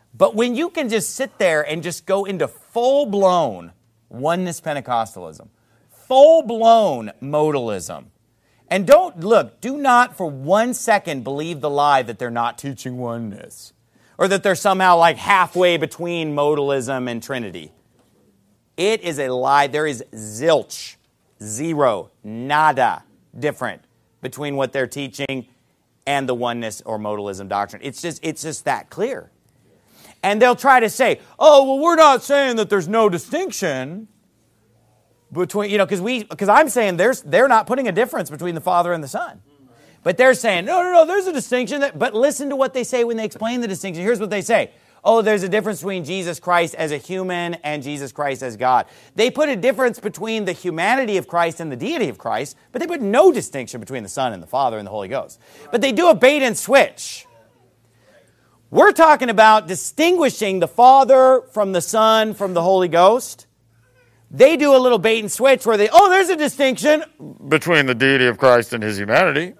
But when you can just sit there and just go into full-blown oneness Pentecostalism, full-blown modalism, and don't, look, do not for one second believe the lie that they're not teaching oneness, or that they're somehow like halfway between modalism and Trinity. It is a lie. There is zilch, zero, nada different between what they're teaching and the oneness or modalism doctrine. It's just, it's just that clear. And they'll try to say, oh, well, we're not saying that there's no distinction between, you know, because we, because I'm saying there's, they're not putting a difference between the Father and the Son. But they're saying, no, no, no, there's a distinction. That, but listen to what they say when they explain the distinction. Here's what they say. Oh, there's a difference between Jesus Christ as a human and Jesus Christ as God. They put a difference between the humanity of Christ and the deity of Christ, but they put no distinction between the Son and the Father and the Holy Ghost. But they do a bait and switch. We're talking about distinguishing the Father from the Son from the Holy Ghost. They do a little bait and switch where they, oh, there's a distinction between the deity of Christ and his humanity.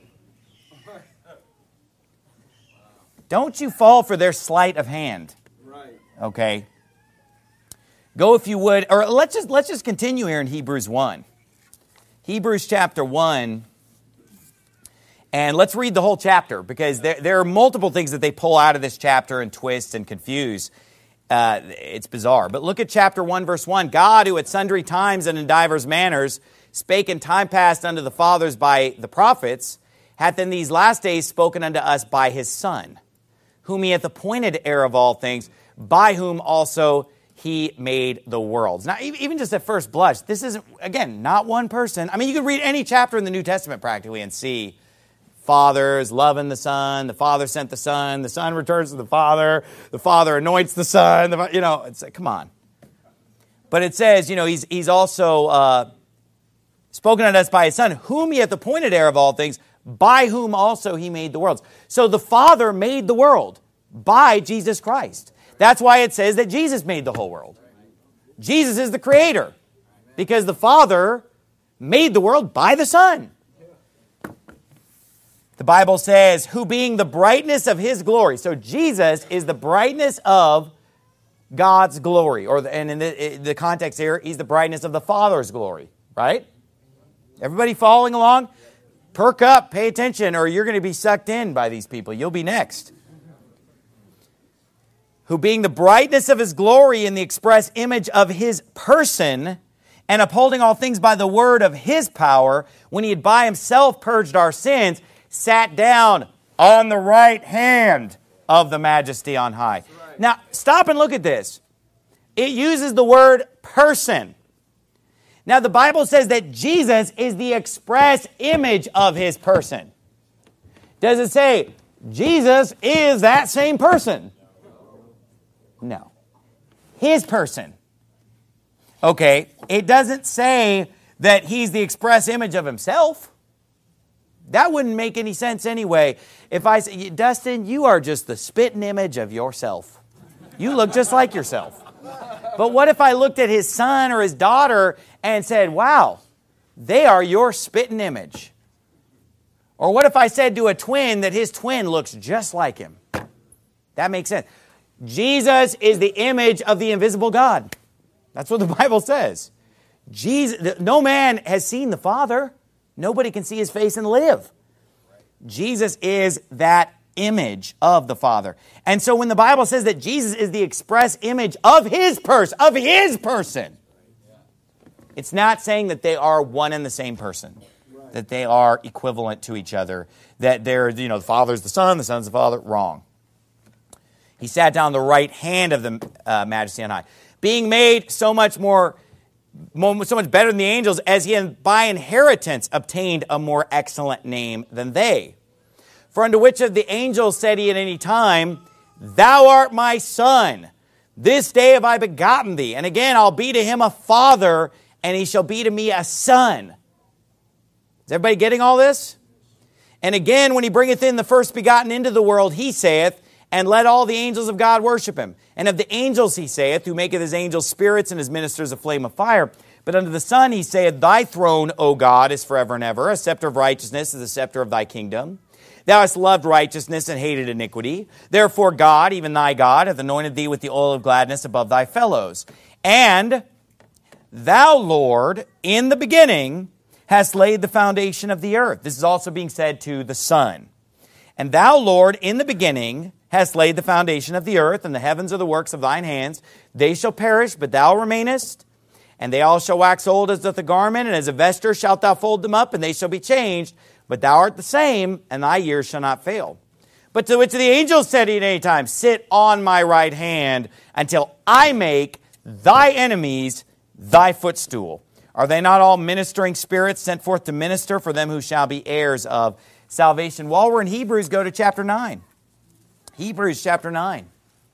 Don't you fall for their sleight of hand. Right. Okay. Go if you would, or let's just let's just continue here in Hebrews one. Hebrews chapter one. And let's read the whole chapter, because there, there are multiple things that they pull out of this chapter and twist and confuse. Uh, it's bizarre. But look at chapter one, verse one. God, who at sundry times and in divers manners spake in time past unto the fathers by the prophets, hath in these last days spoken unto us by his Son, whom he hath appointed heir of all things, by whom also he made the worlds. Now, even just at first blush, this isn't, again, not one person. I mean, you can read any chapter in the New Testament practically and see Father's loving the Son, the Father sent the Son, the Son returns to the Father, the Father anoints the Son, the, you know, it's like, come on. But it says, you know, he's, he's also uh, spoken unto us by his Son, whom he hath appointed heir of all things, by whom also he made the worlds. So the Father made the world by Jesus Christ. That's why it says that Jesus made the whole world. Jesus is the creator, because the Father made the world by the Son. The Bible says, who being the brightness of his glory. So Jesus is the brightness of God's glory. Or the, and in the, in the context here, he's the brightness of the Father's glory. Right? Everybody following along? Perk up, pay attention, or you're going to be sucked in by these people. You'll be next. Who being the brightness of his glory in the express image of his person, and upholding all things by the word of his power, when he had by himself purged our sins, sat down on the right hand of the majesty on high. Right. Now, stop and look at this. It uses the word person. Now, the Bible says that Jesus is the express image of his person. Does it say Jesus is that same person? No. His person. Okay, it doesn't say that he's the express image of himself. That wouldn't make any sense anyway. If I say, Dustin, you are just the spitting image of yourself. You look just like yourself. But what if I looked at his son or his daughter and said, wow, they are your spitting image? Or what if I said to a twin that his twin looks just like him? That makes sense. Jesus is the image of the invisible God. That's what the Bible says. Jesus, no man has seen the Father. Nobody can see his face and live. Jesus is that image of the Father. And so when the Bible says that Jesus is the express image of his person, of his person, it's not saying that they are one and the same person, that they are equivalent to each other, that they're, you know, the Father's the Son, the Son's the Father. Wrong. He sat down on the right hand of the uh, majesty on high, being made so much more so much better than the angels, as he by inheritance obtained a more excellent name than they. For unto which of the angels said he at any time, Thou art my son, this day have I begotten thee, and again I'll be to him a father, and he shall be to me a son. Is everybody getting all this? And again, when he bringeth in the first begotten into the world, he saith, And let all the angels of God worship him. And of the angels he saith, who maketh his angels spirits and his ministers a flame of fire. But unto the Son he saith, Thy throne, O God, is forever and ever. A scepter of righteousness is the scepter of thy kingdom. Thou hast loved righteousness and hated iniquity. Therefore God, even thy God, hath anointed thee with the oil of gladness above thy fellows. And thou, Lord, in the beginning hast laid the foundation of the earth. This is also being said to the Son. And thou, Lord, in the beginning hast laid the foundation of the earth, and the heavens are the works of thine hands. They shall perish, but thou remainest. And they all shall wax old as doth a garment, and as a vesture shalt thou fold them up, and they shall be changed. But thou art the same, and thy years shall not fail. But to which of the angels said he at any time, Sit on my right hand, until I make thy enemies thy footstool. Are they not all ministering spirits sent forth to minister for them who shall be heirs of salvation? While we're in Hebrews, go to chapter nine. Hebrews chapter nine.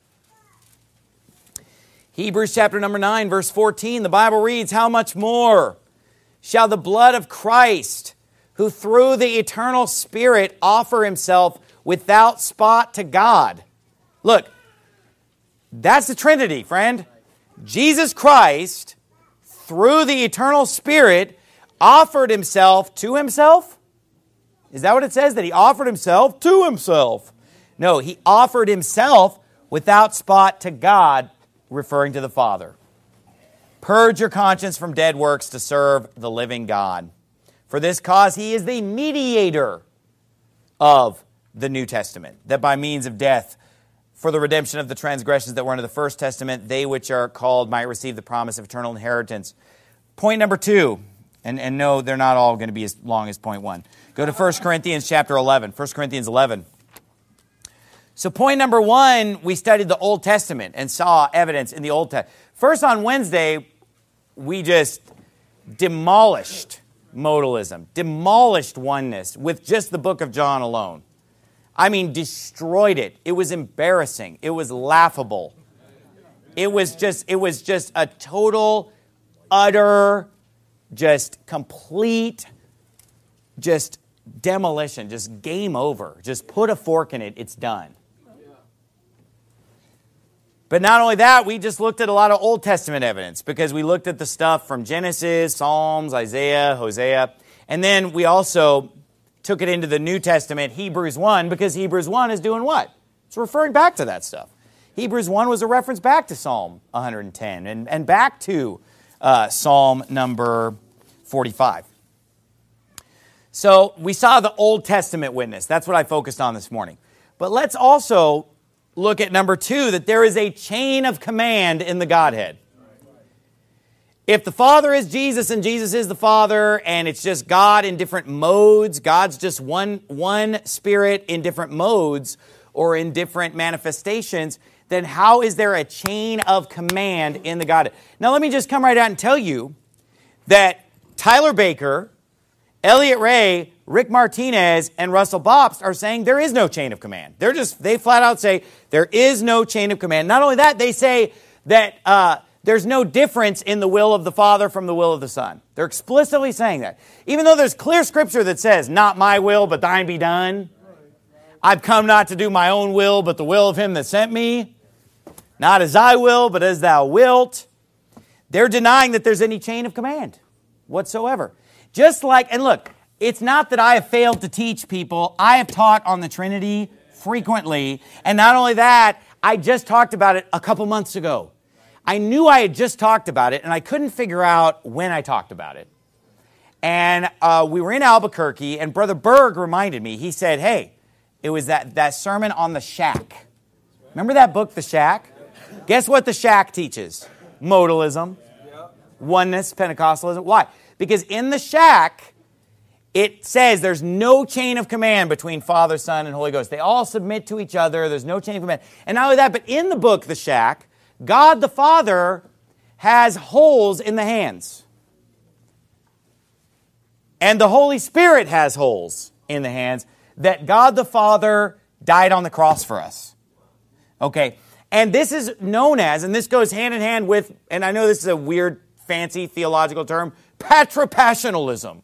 Hebrews chapter number nine, verse fourteen, the Bible reads, How much more shall the blood of Christ, who through the eternal Spirit offer himself without spot to God. Look, that's the Trinity, friend. Jesus Christ, through the eternal Spirit, offered himself to himself? Is that what it says? That he offered himself to himself? No, he offered himself without spot to God, referring to the Father. Purge your conscience from dead works to serve the living God. For this cause he is the mediator of the New Testament, that by means of death, for the redemption of the transgressions that were under the First Testament, they which are called might receive the promise of eternal inheritance. Point number two, and, and no, they're not all going to be as long as point one. Go to First Corinthians chapter eleven. First Corinthians eleven. So point number one, we studied the Old Testament and saw evidence in the Old Testament. First on Wednesday, we just demolished modalism, demolished oneness with just the book of John alone. I mean, destroyed it. It was embarrassing. It was laughable. It was just, it was just a total, utter, just complete, just demolition, just game over. Just put a fork in it, it's done. But not only that, we just looked at a lot of Old Testament evidence because we looked at the stuff from Genesis, Psalms, Isaiah, Hosea. And then we also took it into the New Testament, Hebrews one, because Hebrews one is doing what? It's referring back to that stuff. Hebrews one was a reference back to Psalm one hundred ten and, and back to uh, Psalm number forty-five. So we saw the Old Testament witness. That's what I focused on this morning. But let's also look at number two, that there is a chain of command in the Godhead. If the Father is Jesus and Jesus is the Father, and it's just God in different modes, God's just one, one Spirit in different modes or in different manifestations, then how is there a chain of command in the Godhead? Now let me just come right out and tell you that Tyler Baker, Elliot Ray, Rick Martinez, and Russell Bopst are saying there is no chain of command. They're just, they flat out say there is no chain of command. Not only that, they say that uh, there's no difference in the will of the Father from the will of the Son. They're explicitly saying that. Even though there's clear scripture that says, not my will, but thine be done. I've come not to do my own will, but the will of him that sent me. Not as I will, but as thou wilt. They're denying that there's any chain of command whatsoever. Just like, and look, it's not that I have failed to teach people. I have taught on the Trinity frequently. And not only that, I just talked about it a couple months ago. I knew I had just talked about it, and I couldn't figure out when I talked about it. And uh, we were in Albuquerque, and Brother Berg reminded me. He said, hey, it was that, that sermon on the Shack. Remember that book, The Shack? Guess what The Shack teaches? Modalism, oneness, Pentecostalism. Why? Because in The Shack, it says there's no chain of command between Father, Son, and Holy Ghost. They all submit to each other. There's no chain of command. And not only that, but in the book, The Shack, God the Father has holes in the hands. And the Holy Spirit has holes in the hands that God the Father died on the cross for us. Okay, and this is known as, and this goes hand in hand with, and I know this is a weird, fancy theological term, patripassionalism.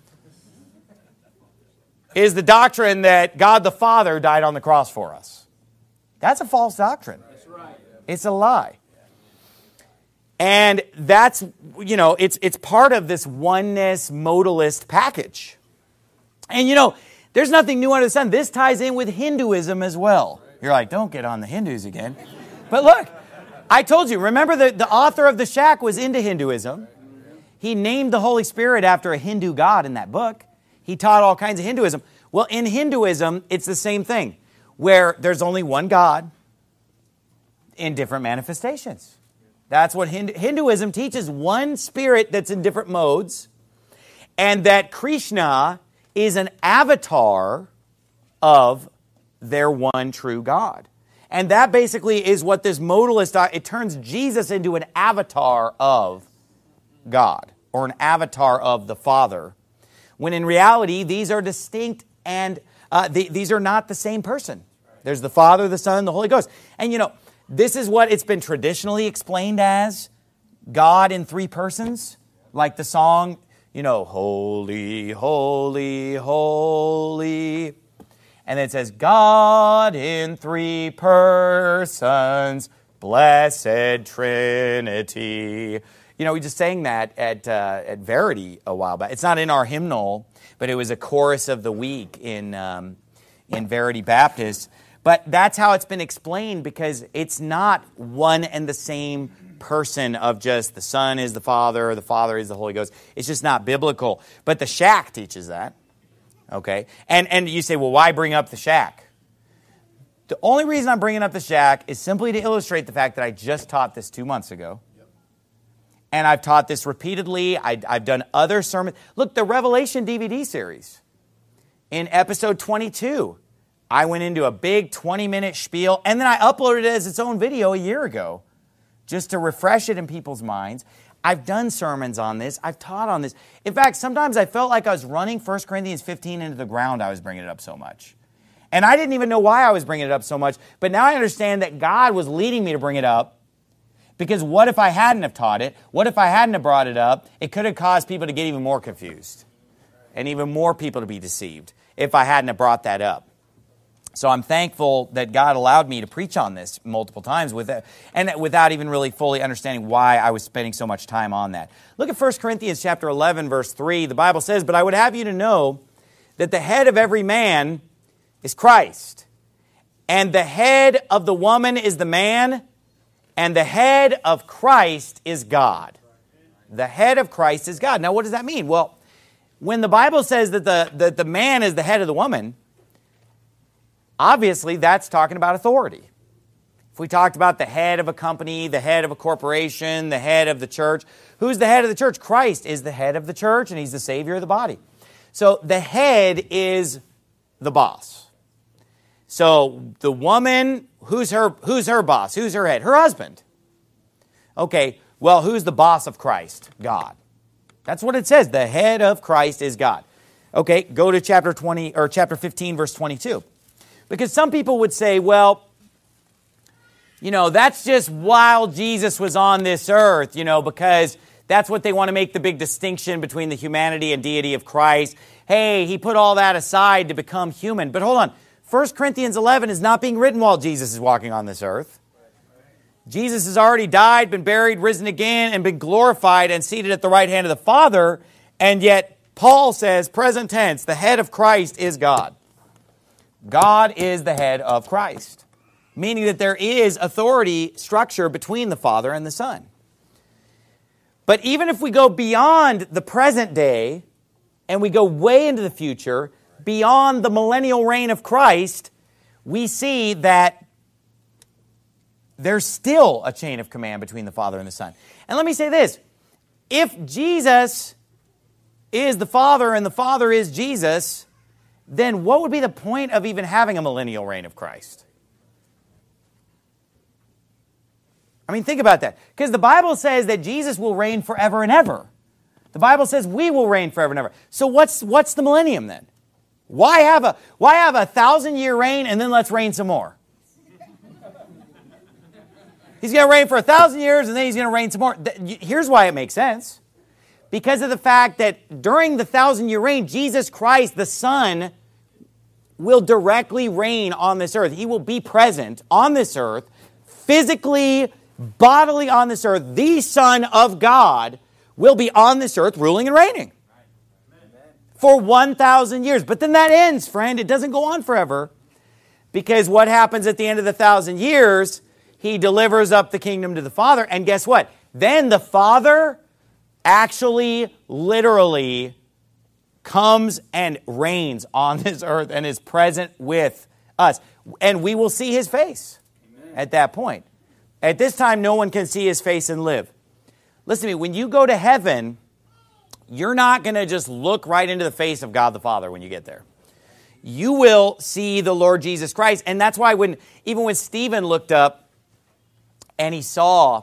Is the doctrine that God the Father died on the cross for us. That's a false doctrine. That's right. It's a lie. And that's, you know, it's it's part of this oneness modalist package. And you know, There's nothing new under the sun. This ties in with Hinduism as well. You're like, don't get on the Hindus again. But look, I told you, remember the, the author of the Shack was into Hinduism. He named the Holy Spirit after a Hindu god in that book. He taught all kinds of Hinduism. Well, in Hinduism, it's the same thing, where there's only one God in different manifestations. That's what Hindu, Hinduism teaches, one spirit that's in different modes, and that Krishna is an avatar of their one true God. And that basically is what this modalist, it turns Jesus into an avatar of God, or an avatar of the Father, when in reality, these are distinct and uh, the, these are not the same person. There's the Father, the Son, the Holy Ghost. And you know, this is what it's been traditionally explained as, God in three persons, like the song, you know, holy, holy, holy. And it says, God in three persons, blessed Trinity. You know, we just sang that at uh, at Verity a while back. It's not in our hymnal, but it was a chorus of the week in um, in Verity Baptist. But that's how it's been explained, because it's not one and the same person of just the Son is the Father, the Father is the Holy Ghost. It's just not biblical. But the Shack teaches that. Okay? And and you say, well, why bring up the Shack? The only reason I'm bringing up the Shack is simply to illustrate the fact that I just taught this two months ago. And I've taught this repeatedly. I, I've done other sermons. Look, the Revelation D V D series. In episode twenty-two, I went into a big twenty-minute spiel, and then I uploaded it as its own video a year ago, just to refresh it in people's minds. I've done sermons on this. I've taught on this. In fact, sometimes I felt like I was running First Corinthians fifteen into the ground. I was bringing it up so much. And I didn't even know why I was bringing it up so much. But now I understand that God was leading me to bring it up. Because what if I hadn't have taught it? What if I hadn't have brought it up? It could have caused people to get even more confused. And even more people to be deceived if I hadn't have brought that up. So I'm thankful that God allowed me to preach on this multiple times with it, and without even really fully understanding why I was spending so much time on that. Look at First Corinthians chapter eleven, verse three. The Bible says, "But I would have you to know that the head of every man is Christ, and the head of the woman is the man, and the head of Christ is God." The head of Christ is God. Now, what does that mean? Well, when the Bible says that the, that the man is the head of the woman, obviously that's talking about authority. If we talked about the head of a company, the head of a corporation, the head of the church, who's the head of the church? Christ is the head of the church, and He's the Savior of the body. So the head is the boss. So the woman, who's her, who's her boss? Who's her head? Her husband. Okay, well, who's the boss of Christ? God. That's what it says. The head of Christ is God. Okay, go to chapter twenty or chapter fifteen, verse twenty-two. Because some people would say, well, you know, that's just while Jesus was on this earth, you know, because that's what they want to make the big distinction between the humanity and deity of Christ. Hey, He put all that aside to become human. But hold on. First Corinthians eleven is not being written while Jesus is walking on this earth. Jesus has already died, been buried, risen again, and been glorified and seated at the right hand of the Father. And yet, Paul says, present tense, the head of Christ is God. God is the head of Christ. Meaning that there is authority structure between the Father and the Son. But even if we go beyond the present day, and we go way into the future, beyond the millennial reign of Christ, we see that there's still a chain of command between the Father and the Son. And let me say this. If Jesus is the Father and the Father is Jesus, then what would be the point of even having a millennial reign of Christ? I mean, think about that. Because the Bible says that Jesus will reign forever and ever. The Bible says we will reign forever and ever. So what's, what's the millennium then? Why have a, why have a thousand-year reign and then let's reign some more? He's going to reign for a thousand years and then He's going to reign some more. Here's why it makes sense. Because of the fact that during the thousand-year reign, Jesus Christ, the Son, will directly reign on this earth. He will be present on this earth, physically, bodily on this earth. The Son of God will be on this earth ruling and reigning. For one thousand years. But then that ends, friend. It doesn't go on forever. Because what happens at the end of the thousand years, he delivers up the kingdom to the Father. And guess what? Then the Father actually, literally comes and reigns on this earth and is present with us. And we will see his face. Amen. At that point. At this time, no one can see his face and live. Listen to me. When you go to heaven, you're not going to just look right into the face of God the Father when you get there. You will see the Lord Jesus Christ. And that's why when even when Stephen looked up and he saw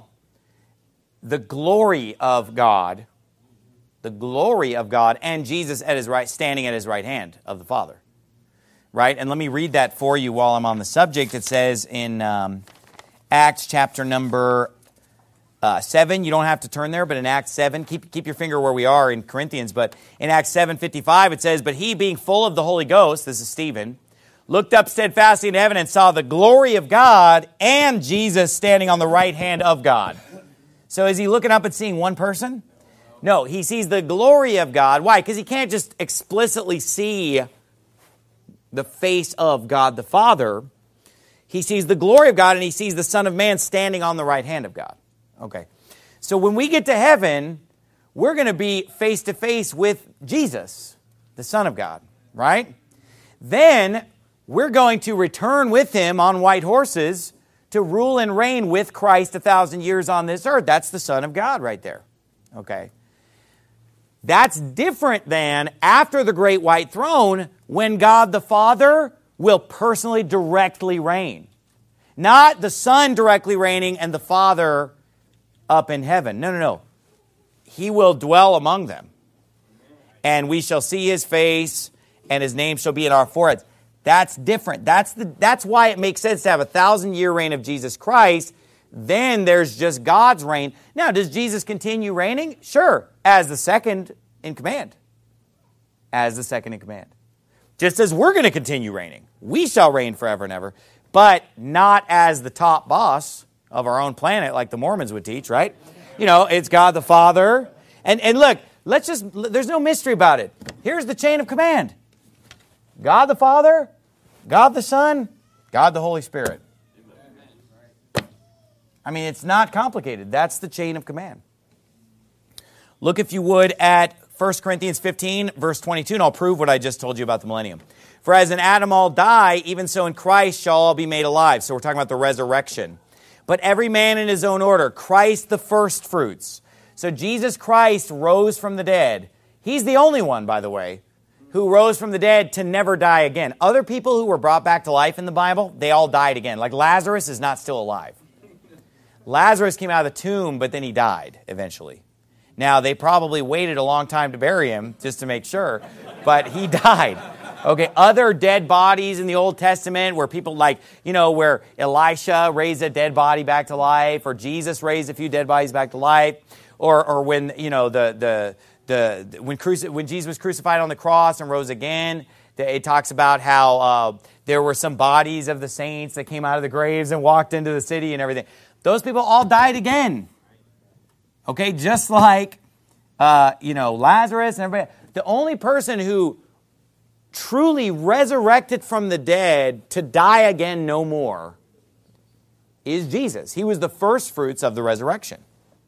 the glory of God, the glory of God and Jesus at his right, standing at his right hand of the Father. Right? And let me read that for you while I'm on the subject. It says in um, Acts chapter number Uh, seven, you don't have to turn there, but in Acts seven, keep, keep your finger where we are in Corinthians, but in Acts seven fifty-five it says, "But he, being full of the Holy Ghost," this is Stephen, "looked up steadfastly into heaven and saw the glory of God and Jesus standing on the right hand of God." So is he looking up and seeing one person? No, he sees the glory of God. Why? Because he can't just explicitly see the face of God the Father. He sees the glory of God and he sees the Son of Man standing on the right hand of God. Okay, so when we get to heaven, we're going to be face to face with Jesus, the Son of God, right? Then we're going to return with him on white horses to rule and reign with Christ a thousand years on this earth. That's the Son of God right there. Okay. That's different than after the great white throne when God the Father will personally directly reign. Not the Son directly reigning and the Father up in heaven. No, no, no. He will dwell among them. And we shall see his face, and his name shall be in our foreheads. That's different. That's the, that's why it makes sense to have a thousand-year reign of Jesus Christ. Then there's just God's reign. Now, does Jesus continue reigning? Sure, as the second in command. As the second in command. Just as we're going to continue reigning. We shall reign forever and ever, but not as the top boss of our own planet, like the Mormons would teach, right? You know, it's God the Father. And, and look, let's just, there's no mystery about it. Here's the chain of command. God the Father, God the Son, God the Holy Spirit. I mean, it's not complicated. That's the chain of command. Look, if you would, at First Corinthians fifteen, verse twenty-two, and I'll prove what I just told you about the millennium. "For as in Adam all die, even so in Christ shall all be made alive." So we're talking about the resurrection. "But every man in his own order, Christ the first fruits." So Jesus Christ rose from the dead. He's the only one, by the way, who rose from the dead to never die again. Other people who were brought back to life in the Bible, they all died again. Like Lazarus is not still alive. Lazarus came out of the tomb, but then he died eventually. Now, they probably waited a long time to bury him, just to make sure, but he died. Okay, other dead bodies in the Old Testament where people like, you know, where Elisha raised a dead body back to life, or Jesus raised a few dead bodies back to life, or or when, you know, the the the when cruci- when Jesus was crucified on the cross and rose again, it talks about how uh, there were some bodies of the saints that came out of the graves and walked into the city and everything. Those people all died again. Okay, just like uh, you know, Lazarus and everybody. The only person who truly resurrected from the dead to die again no more is Jesus. He was the first fruits of the resurrection.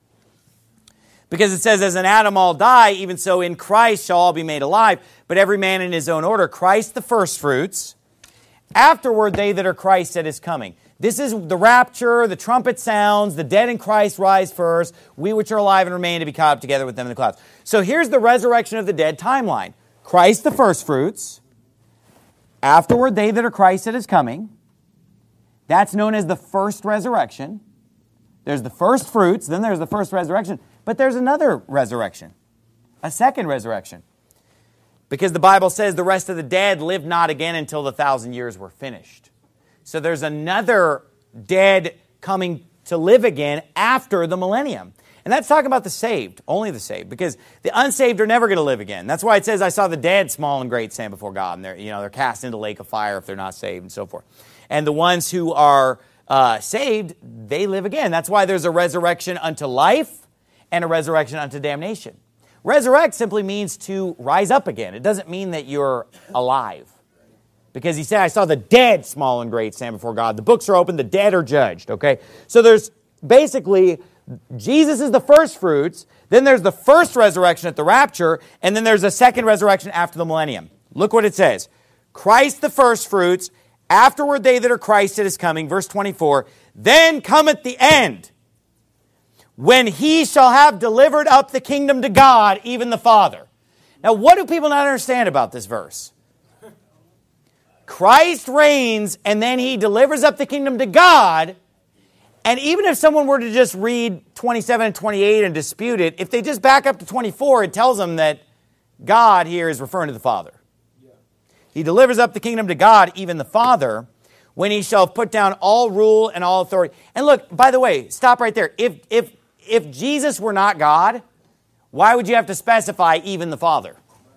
Because it says, as in Adam all die, even so in Christ shall all be made alive, but every man in his own order. Christ the first fruits, afterward they that are Christ at his coming. This is the rapture, the trumpet sounds, the dead in Christ rise first, we which are alive and remain to be caught up together with them in the clouds. So here's the resurrection of the dead timeline. Christ the first fruits, afterward they that are Christ at his coming. That's known as the first resurrection. There's the first fruits, then there's the first resurrection. But there's another resurrection, a second resurrection. Because the Bible says the rest of the dead live not again until the thousand years were finished. So there's another dead coming to live again after the millennium. And that's talking about the saved, only the saved, because the unsaved are never going to live again. That's why it says, I saw the dead, small and great, stand before God. And they're, you know, they're cast into the lake of fire if they're not saved and so forth. And the ones who are uh, saved, they live again. That's why there's a resurrection unto life and a resurrection unto damnation. Resurrect simply means to rise up again. It doesn't mean that you're alive. Because he said, I saw the dead, small and great, stand before God. The books are open, the dead are judged, okay? So there's basically, Jesus is the first fruits, then there's the first resurrection at the rapture, and then there's a second resurrection after the millennium. Look what it says. Christ the first fruits, afterward they that are Christ is coming, verse twenty-four, then cometh the end, when he shall have delivered up the kingdom to God, even the Father. Now, what do people not understand about this verse? Christ reigns, and then he delivers up the kingdom to God. And even if someone were to just read twenty-seven and twenty-eight and dispute it, if they just back up to twenty-four, it tells them that God here is referring to the Father. Yeah. He delivers up the kingdom to God, even the Father, when he shall put down all rule and all authority. And look, by the way, stop right there. If, if, if Jesus were not God, why would you have to specify even the Father?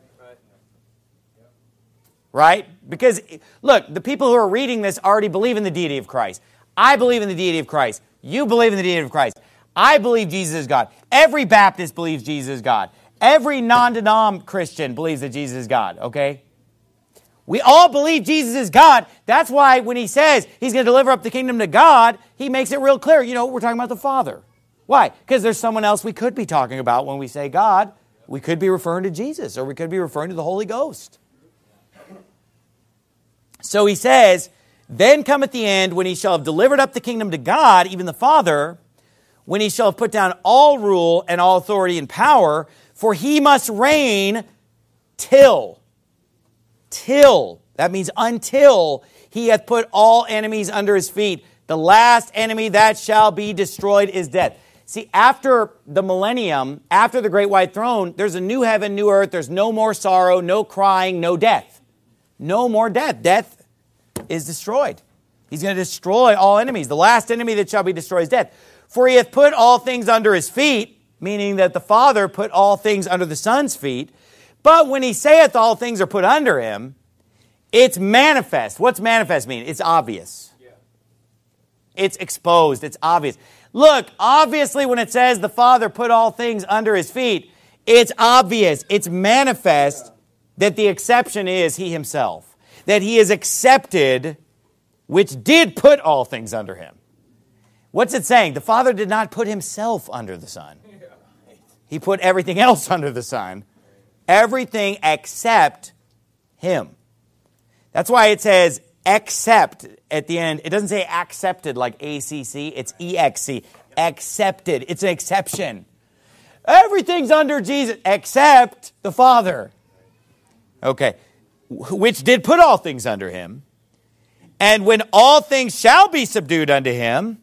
Right? Because, look, the people who are reading this already believe in the deity of Christ. I believe in the deity of Christ. You believe in the deity of Christ. I believe Jesus is God. Every Baptist believes Jesus is God. Every non-denom Christian believes that Jesus is God, okay? We all believe Jesus is God. That's why when he says he's going to deliver up the kingdom to God, he makes it real clear. You know, we're talking about the Father. Why? Because there's someone else we could be talking about when we say God. We could be referring to Jesus, or we could be referring to the Holy Ghost. So he says, then cometh the end, when he shall have delivered up the kingdom to God, even the Father, when he shall have put down all rule and all authority and power, for he must reign till, till, that means until he hath put all enemies under his feet. The last enemy that shall be destroyed is death. See, after the millennium, after the great white throne, there's a new heaven, new earth. There's no more sorrow, no crying, no death. No more death. Death is destroyed. He's going to destroy all enemies. The last enemy that shall be destroyed is death. For he hath put all things under his feet, meaning that the Father put all things under the Son's feet. But when he saith all things are put under him, it's manifest. What's manifest mean? It's obvious. Yeah. It's exposed. It's obvious. Look, obviously when it says the Father put all things under his feet, it's obvious. It's manifest. Yeah. That the exception is he himself. That he is accepted, which did put all things under him. What's it saying? The Father did not put himself under the Son. He put everything else under the Son. Everything except him. That's why it says except at the end. It doesn't say accepted like A C C. It's E X C. Accepted. It's an exception. Everything's under Jesus except the Father. Okay, which did put all things under him. And when all things shall be subdued unto him,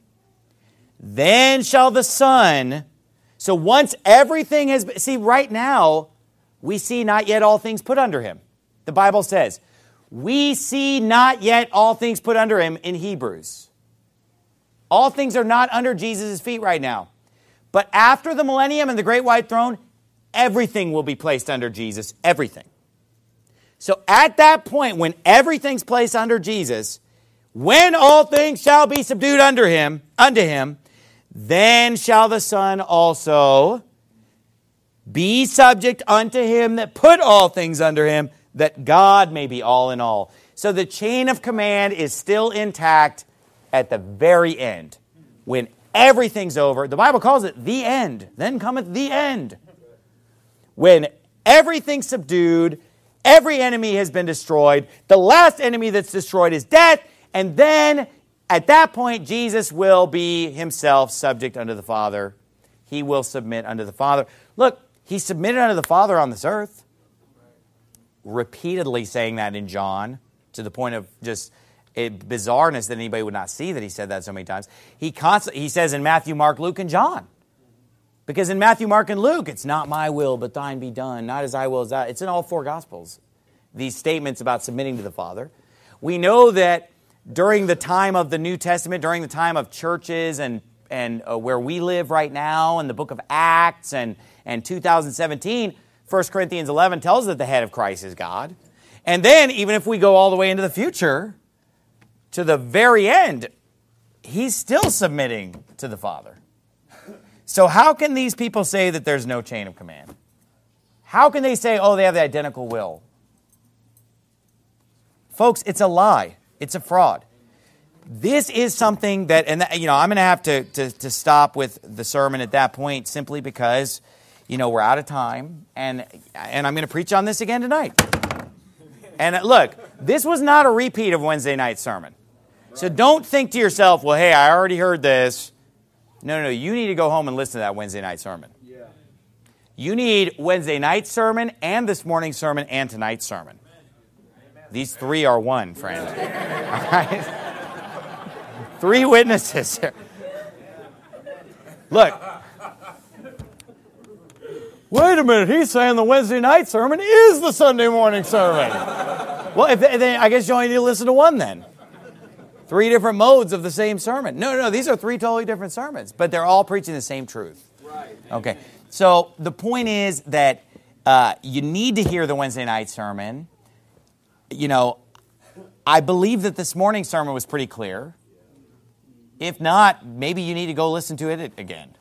then shall the Son. So once everything has been, see, right now, we see not yet all things put under him. The Bible says, we see not yet all things put under him in Hebrews. All things are not under Jesus' feet right now. But after the millennium and the great white throne, everything will be placed under Jesus. Everything. So at that point, when everything's placed under Jesus, when all things shall be subdued under him, unto him, then shall the Son also be subject unto him that put all things under him, that God may be all in all. So the chain of command is still intact at the very end. When everything's over, the Bible calls it the end. Then cometh the end. When everything's subdued, every enemy has been destroyed. The last enemy that's destroyed is death. And then, at that point, Jesus will be himself subject unto the Father. He will submit unto the Father. Look, he submitted unto the Father on this earth. Repeatedly saying that in John, to the point of just a bizarreness that anybody would not see that he said that so many times. He constantly, he says in Matthew, Mark, Luke, and John. Because in Matthew, Mark, and Luke, it's not my will, but thine be done. Not as I will, as I. It's in all four Gospels. These statements about submitting to the Father. We know that during the time of the New Testament, during the time of churches and, and uh, where we live right now, in the book of Acts and, and two thousand seventeen, First Corinthians eleven tells us that the head of Christ is God. And then, even if we go all the way into the future, to the very end, he's still submitting to the Father. So how can these people say that there's no chain of command? How can they say, oh, they have the identical will? Folks, it's a lie. It's a fraud. This is something that, and you know, I'm going to have to, to to stop with the sermon at that point simply because, you know, we're out of time, and and I'm going to preach on this again tonight. And look, this was not a repeat of Wednesday night's sermon. So don't think to yourself, well, hey, I already heard this. No, no, no, you need to go home and listen to that Wednesday night sermon. Yeah. You need Wednesday night's sermon and this morning's sermon and tonight's sermon. Amen. These three are one, friend. All right? Three witnesses here. Look. Wait a minute, he's saying the Wednesday night sermon is the Sunday morning sermon. Well, if, then I guess you only need to listen to one then. Three different modes of the same sermon. No, no, no, these are three totally different sermons, but they're all preaching the same truth. Right. Okay, so the point is that uh, you need to hear the Wednesday night sermon. You know, I believe that this morning's sermon was pretty clear. If not, maybe you need to go listen to it again.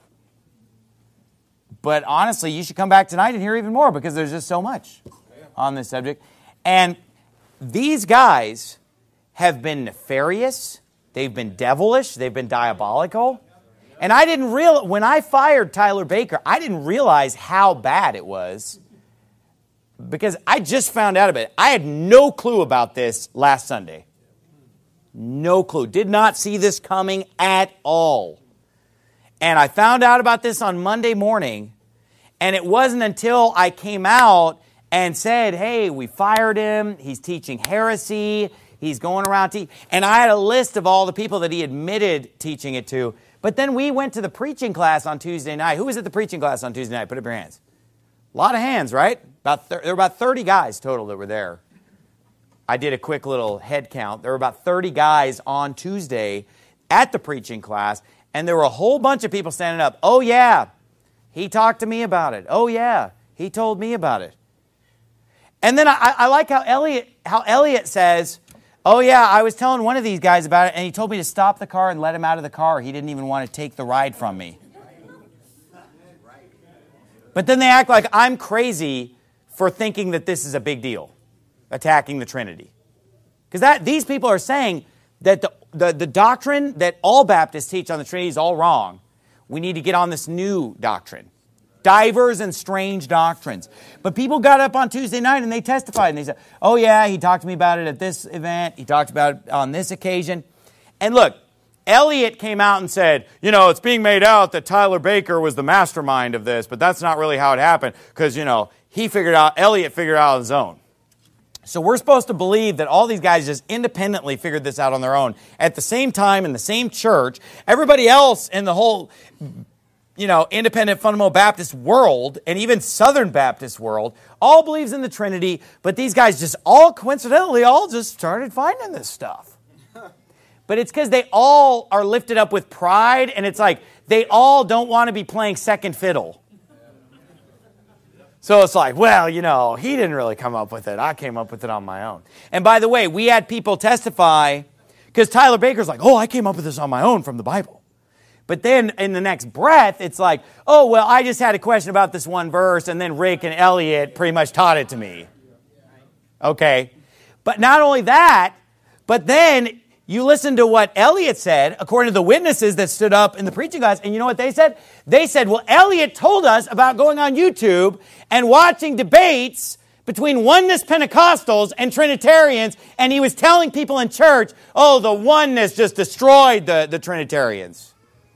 But honestly, you should come back tonight and hear even more because there's just so much on this subject. And these guys have been nefarious. They've been devilish. They've been diabolical. And I didn't real when I fired Tyler Baker, I didn't realize how bad it was because I just found out about it. I had no clue about this last Sunday. No clue. Did not see this coming at all. And I found out about this on Monday morning, and it wasn't until I came out and said, hey, we fired him, he's teaching heresy, he's going around teaching, and I had a list of all the people that he admitted teaching it to. But then we went to the preaching class on Tuesday night. Who was at the preaching class on Tuesday night? Put up your hands. A lot of hands, right? About thir- there were about thirty guys total that were there. I did a quick little head count. There were about thirty guys on Tuesday at the preaching class, and there were a whole bunch of people standing up. Oh, yeah, he talked to me about it. Oh, yeah, he told me about it. And then I, I like how Elliot, how Elliot says, oh, yeah, I was telling one of these guys about it, and he told me to stop the car and let him out of the car. He didn't even want to take the ride from me. But then they act like I'm crazy for thinking that this is a big deal. Attacking the Trinity. Because that these people are saying that the, the, the doctrine that all Baptists teach on the Trinity is all wrong. We need to get on this new doctrine. Divers and strange doctrines. But people got up on Tuesday night and they testified and they said, oh yeah, he talked to me about it at this event. He talked about it on this occasion. And look, Elliot came out and said, you know, it's being made out that Tyler Baker was the mastermind of this, but that's not really how it happened because, you know, he figured out, Elliot figured out on his own. So we're supposed to believe that all these guys just independently figured this out on their own at the same time in the same church. Everybody else in the whole, you know, independent fundamental Baptist world and even Southern Baptist world all believes in the Trinity, but these guys just all coincidentally all just started finding this stuff. But it's because they all are lifted up with pride, and it's like they all don't want to be playing second fiddle. So it's like, well, you know, he didn't really come up with it. I came up with it on my own. And by the way, we had people testify, because Tyler Baker's like, oh, I came up with this on my own from the Bible. But then in the next breath, it's like, oh, well, I just had a question about this one verse, and then Rick and Elliot pretty much taught it to me. Okay. But not only that, but then you listen to what Elliot said, according to the witnesses that stood up in the preaching class, and you know what they said? They said, well, Elliot told us about going on YouTube and watching debates between oneness Pentecostals and Trinitarians, and he was telling people in church, oh, the oneness just destroyed the, the Trinitarians.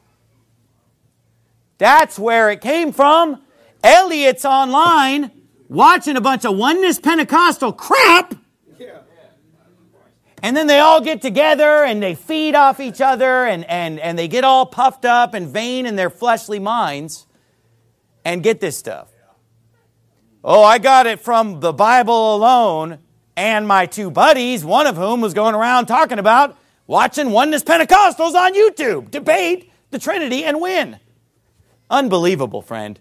That's where it came from. Elliot's online watching a bunch of oneness Pentecostal crap. And then they all get together and they feed off each other and, and, and they get all puffed up and vain in their fleshly minds and get this stuff. Oh, I got it from the Bible alone and my two buddies, one of whom was going around talking about watching oneness Pentecostals on YouTube debate the Trinity and win. Unbelievable, friend.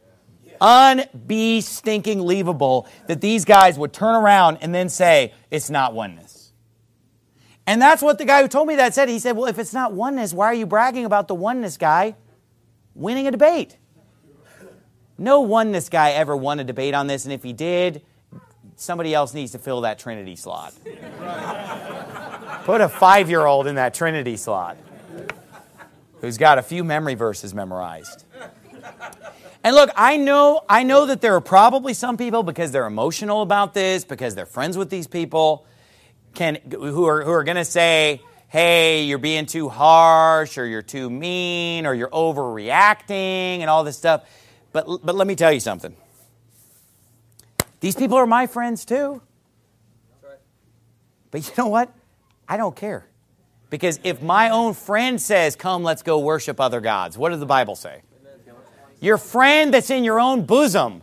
Unbe-stinking-leavable that these guys would turn around and then say, it's not oneness. And that's what the guy who told me that said. He said, well, if it's not oneness, why are you bragging about the oneness guy winning a debate? No oneness guy ever won a debate on this, and if he did, somebody else needs to fill that Trinity slot. Put a five-year-old in that Trinity slot who's got a few memory verses memorized. And look, I know, I know that there are probably some people, because they're emotional about this, because they're friends with these people, can who are who are going to say, hey, you're being too harsh, or you're too mean, or you're overreacting, and all this stuff. But, but let me tell you something. These people are my friends too. But you know what? I don't care. Because if my own friend says, come, let's go worship other gods, what does the Bible say? Your friend that's in your own bosom.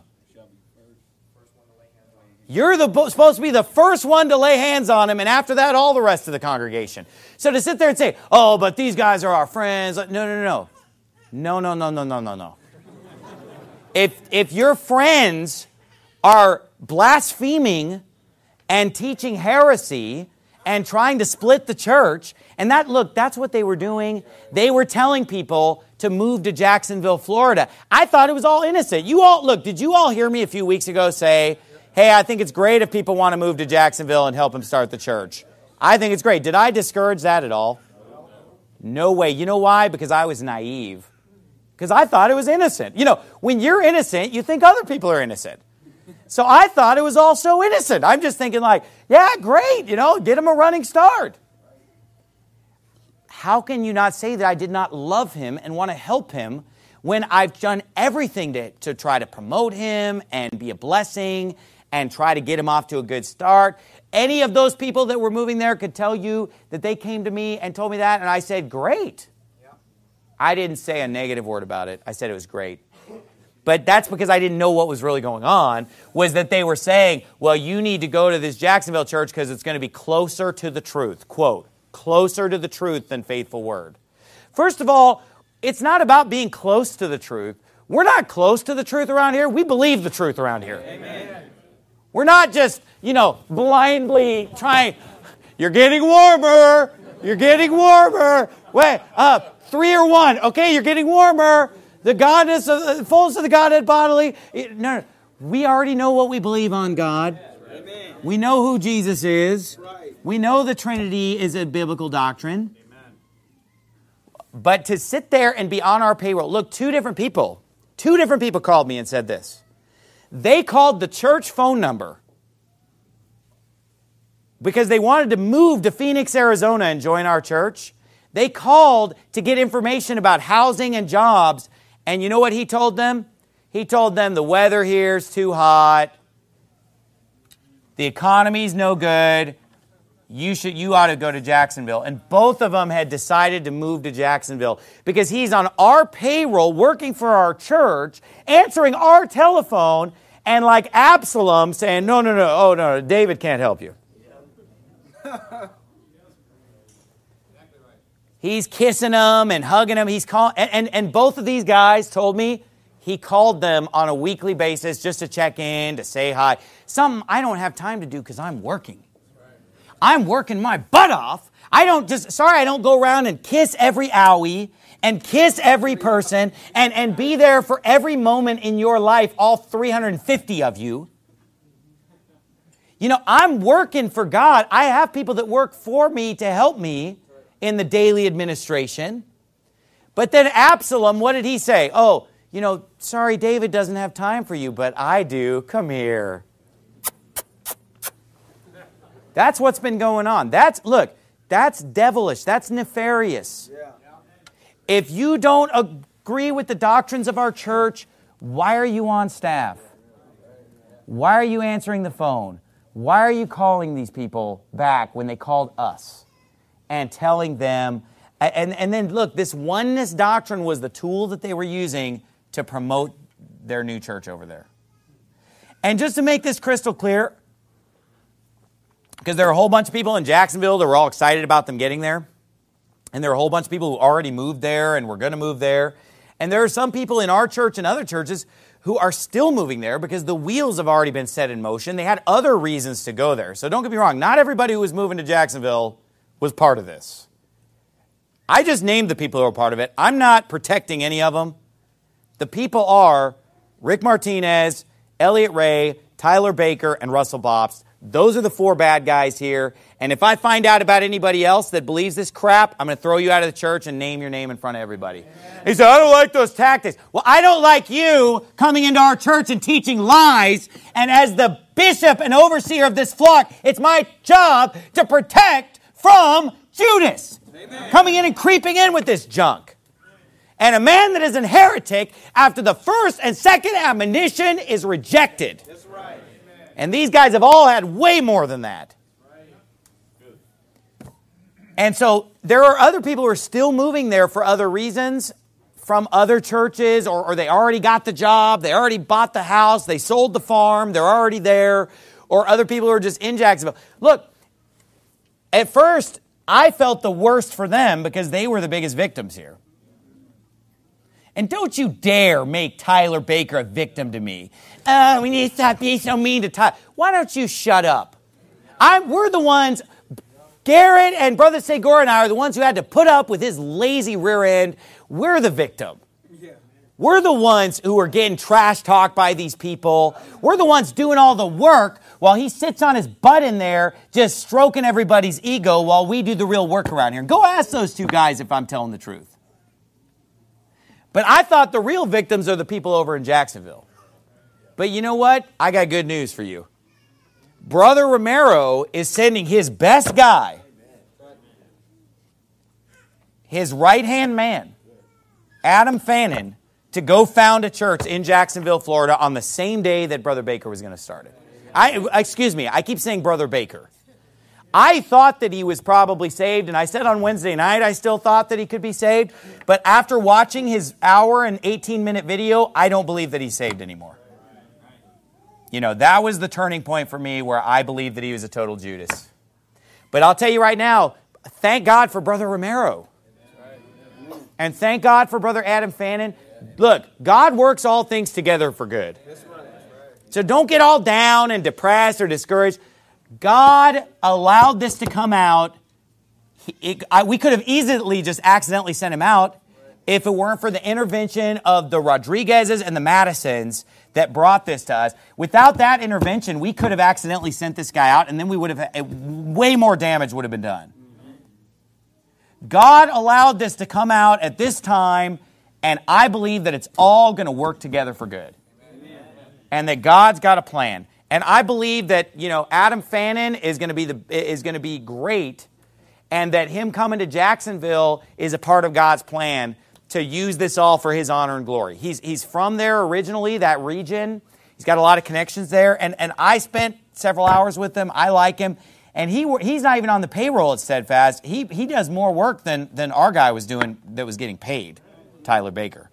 You're the, supposed to be the first one to lay hands on him, and after that, all the rest of the congregation. So to sit there and say, oh, but these guys are our friends. No, no, no. No, no, no, no, no, no, no. If, if your friends are blaspheming and teaching heresy and trying to split the church, and that, look, that's what they were doing. They were telling people to move to Jacksonville, Florida. I thought it was all innocent. You all, look, did you all hear me a few weeks ago say, hey, I think it's great if people want to move to Jacksonville and help them start the church? I think it's great. Did I discourage that at all? No way. You know why? Because I was naive. Because I thought it was innocent. You know, when you're innocent, you think other people are innocent. So I thought it was all so innocent. I'm just thinking like, yeah, great, you know, get them a running start. How can you not say that I did not love him and want to help him when I've done everything to, to try to promote him and be a blessing and try to get him off to a good start? Any of those people that were moving there could tell you that they came to me and told me that, and I said, great. Yeah. I didn't say a negative word about it. I said it was great. But that's because I didn't know what was really going on, was that they were saying, well, you need to go to this Jacksonville church because it's going to be closer to the truth. Quote, closer to the truth than Faithful Word. First of all, it's not about being close to the truth. We're not close to the truth around here. We believe the truth around here. Amen. We're not just, you know, blindly trying. You're getting warmer. You're getting warmer. Wait, up, three or one. Okay, you're getting warmer. The Godness of the fullness of the Godhead bodily. No, no, we already know what we believe on God. Amen. We know who Jesus is. Right. We know the Trinity is a biblical doctrine. Amen. But to sit there and be on our payroll, look, two different people, two different people called me and said this. They called the church phone number because they wanted to move to Phoenix, Arizona and join our church. They called to get information about housing and jobs. And you know what he told them? He told them the weather here's too hot. The economy's no good. You should, you ought to go to Jacksonville. And both of them had decided to move to Jacksonville because he's on our payroll, working for our church, answering our telephone, and like Absalom saying, no, no, no, oh, no, David can't help you. He's kissing them and hugging them. He's call, and, and, and both of these guys told me he called them on a weekly basis just to check in, to say hi. Something I don't have time to do because I'm working. I'm working my butt off. I don't just, sorry, I don't go around and kiss every owie and kiss every person and, and be there for every moment in your life, all three hundred fifty of you. You know, I'm working for God. I have people that work for me to help me in the daily administration. But then Absalom, what did he say? Oh, you know, sorry, David doesn't have time for you, but I do. Come here. That's what's been going on. That's, look, that's devilish. That's nefarious. Yeah. If you don't agree with the doctrines of our church, why are you on staff? Why are you answering the phone? Why are you calling these people back when they called us? And telling them, and, and then look, this oneness doctrine was the tool that they were using to promote their new church over there. And just to make this crystal clear, because there are a whole bunch of people in Jacksonville that were all excited about them getting there, and there are a whole bunch of people who already moved there and were going to move there, and there are some people in our church and other churches who are still moving there because the wheels have already been set in motion. They had other reasons to go there. So don't get me wrong, not everybody who was moving to Jacksonville was part of this. I just named the people who are part of it. I'm not protecting any of them. The people are Rick Martinez, Elliot Ray, Tyler Baker, and Russell Bopst. Those are the four bad guys here. And if I find out about anybody else that believes this crap, I'm going to throw you out of the church and name your name in front of everybody. Amen. He said, I don't like those tactics. Well, I don't like you coming into our church and teaching lies. And as the bishop and overseer of this flock, it's my job to protect from Judas. Amen. Coming in and creeping in with this junk. And a man that is a heretic after the first and second admonition is rejected. That's right. And these guys have all had way more than that. And so there are other people who are still moving there for other reasons from other churches, or, or they already got the job, they already bought the house, they sold the farm, they're already there, or other people who are just in Jacksonville. Look, at first, I felt the worst for them because they were the biggest victims here. And don't you dare make Tyler Baker a victim to me. Oh, we need to stop being so mean to Tyler. Why don't you shut up? I'm, we're the ones... Garrett and Brother Segura and I are the ones who had to put up with his lazy rear end. We're the victim. We're the ones who are getting trash talked by these people. We're the ones doing all the work while he sits on his butt in there just stroking everybody's ego while we do the real work around here. Go ask those two guys if I'm telling the truth. But I thought the real victims are the people over in Jacksonville. But you know what? I got good news for you. Brother Romero is sending his best guy, his right-hand man, Adam Fannin, to go found a church in Jacksonville, Florida on the same day that Brother Baker was going to start it. I, excuse me, I keep saying Brother Baker. I thought that he was probably saved, and I said on Wednesday night I still thought that he could be saved, but after watching his hour and eighteen-minute video, I don't believe that he's saved anymore. You know, that was the turning point for me where I believed that he was a total Judas. But I'll tell you right now, thank God for Brother Romero. And thank God for Brother Adam Fannin. Look, God works all things together for good. So don't get all down and depressed or discouraged. God allowed this to come out. It, I, we could have easily just accidentally sent him out if it weren't for the intervention of the Rodriguezes and the Madisons that brought this to us. Without that intervention, we could have accidentally sent this guy out, and then we would have, way more damage would have been done. God allowed this to come out at this time, and I believe that it's all going to work together for good. Amen. And that God's got a plan. And I believe that, you know, Adam Fannin is going to be the is going to be great, and that him coming to Jacksonville is a part of God's plan to use this all for his honor and glory. He's he's from there originally, that region. He's got a lot of connections there. And, and I spent several hours with him. I like him. And he he's not even on the payroll at Steadfast. He he does more work than, than our guy was doing that was getting paid, Tyler Baker.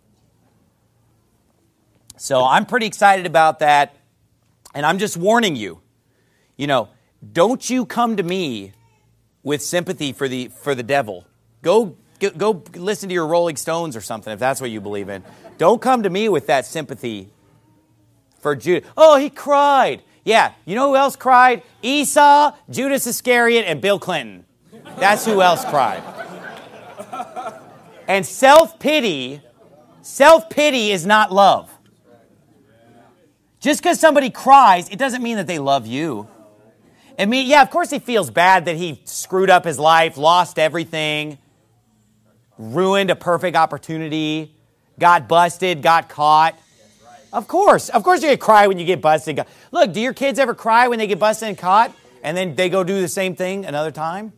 So I'm pretty excited about that. And I'm just warning you, you know, don't you come to me with sympathy for the for the devil. Go Go listen to your Rolling Stones or something if that's what you believe in. Don't come to me with that sympathy for Judas. Oh, he cried. Yeah, you know who else cried? Esau, Judas Iscariot, and Bill Clinton. That's who else cried. And self-pity, self-pity is not love. Just because somebody cries, it doesn't mean that they love you. I mean, yeah, of course he feels bad that he screwed up his life, lost everything, ruined a perfect opportunity, got busted, got caught. Of course. Of course you're going to cry when you get busted. Look, do your kids ever cry when they get busted and caught, and then they go do the same thing another time?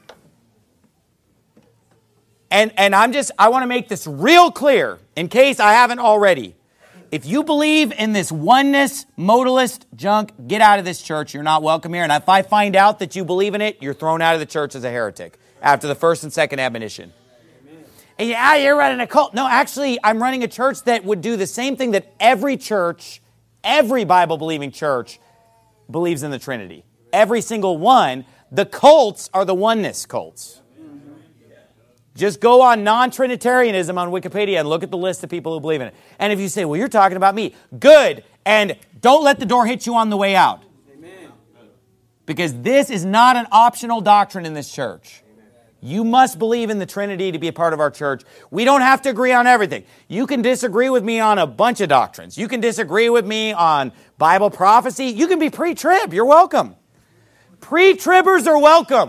And, and I'm just, I want to make this real clear, in case I haven't already. If you believe in this oneness, modalist junk, get out of this church. You're not welcome here. And if I find out that you believe in it, you're thrown out of the church as a heretic after the first and second admonition. And yeah, you're running a cult. No, actually, I'm running a church that would do the same thing that every church, every Bible-believing church believes in the Trinity. Every single one. The cults are the oneness cults. Just go on non-Trinitarianism on Wikipedia and look at the list of people who believe in it. And if you say, well, you're talking about me, good. And don't let the door hit you on the way out. Amen. Because this is not an optional doctrine in this church. You must believe in the Trinity to be a part of our church. We don't have to agree on everything. You can disagree with me on a bunch of doctrines. You can disagree with me on Bible prophecy. You can be pre-trib. You're welcome. Pre-tribbers are welcome.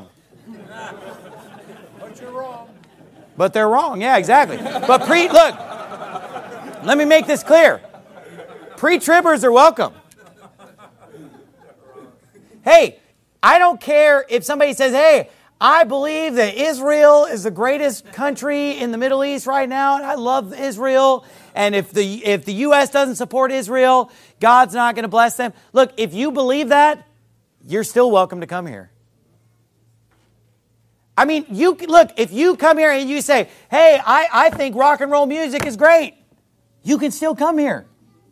But you're wrong. But they're wrong. Yeah, exactly. But pre, look, let me make this clear. Pre-tribbers are welcome. Hey, I don't care if somebody says, hey, I believe that Israel is the greatest country in the Middle East right now, and I love Israel, and if the if the U S doesn't support Israel, God's not going to bless them. Look, if you believe that, you're still welcome to come here. I mean, you look, if you come here and you say, hey, I, I think rock and roll music is great, you can still come here.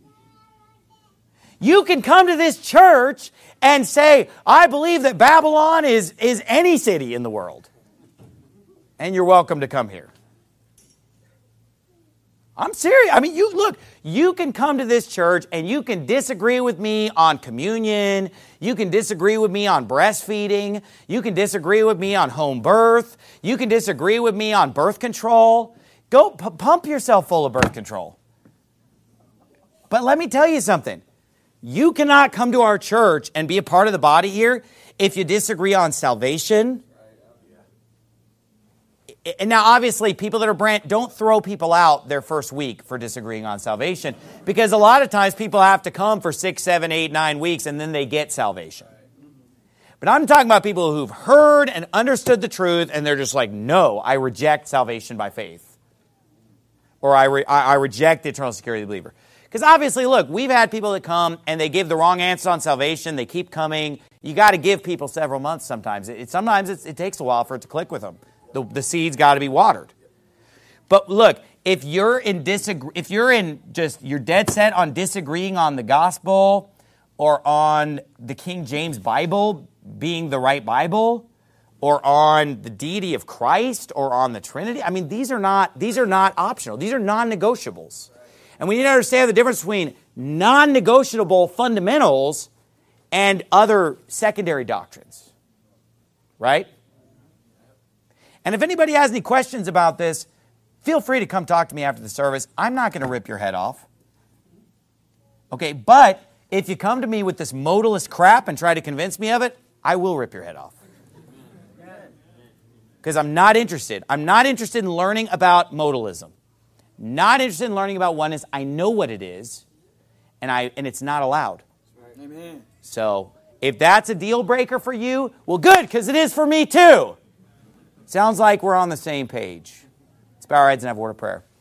You can come to this church and say, I believe that Babylon is, is any city in the world. And you're welcome to come here. I'm serious. I mean, you look, you can come to this church and you can disagree with me on communion. You can disagree with me on breastfeeding. You can disagree with me on home birth. You can disagree with me on birth control. Go p- pump yourself full of birth control. But let me tell you something. You cannot come to our church and be a part of the body here if you disagree on salvation. And now, obviously, people that are brand, don't throw people out their first week for disagreeing on salvation, because a lot of times people have to come for six, seven, eight, nine weeks, and then they get salvation. But I'm talking about people who've heard and understood the truth, and they're just like, no, I reject salvation by faith. Or I, re- I reject the eternal security of the believer. Because obviously, look, we've had people that come and they give the wrong answer on salvation. They keep coming. You got to give people several months sometimes. It, sometimes it's, it takes a while for it to click with them. The, the seed's got to be watered. But look, if you're in disagree, if you're in just, you're dead set on disagreeing on the gospel or on the King James Bible being the right Bible or on the deity of Christ or on the Trinity, I mean, these are not, these are not optional. These are non-negotiables. And we need to understand the difference between non-negotiable fundamentals and other secondary doctrines. Right? And if anybody has any questions about this, feel free to come talk to me after the service. I'm not going to rip your head off. Okay, but if you come to me with this modalist crap and try to convince me of it, I will rip your head off. Because I'm not interested. I'm not interested in learning about modalism. Not interested in learning about oneness. I know what it is, and I and it's not allowed. Amen. So if that's a deal breaker for you, well, good, because it is for me too. Sounds like we're on the same page. Let's bow our heads and have a word of prayer.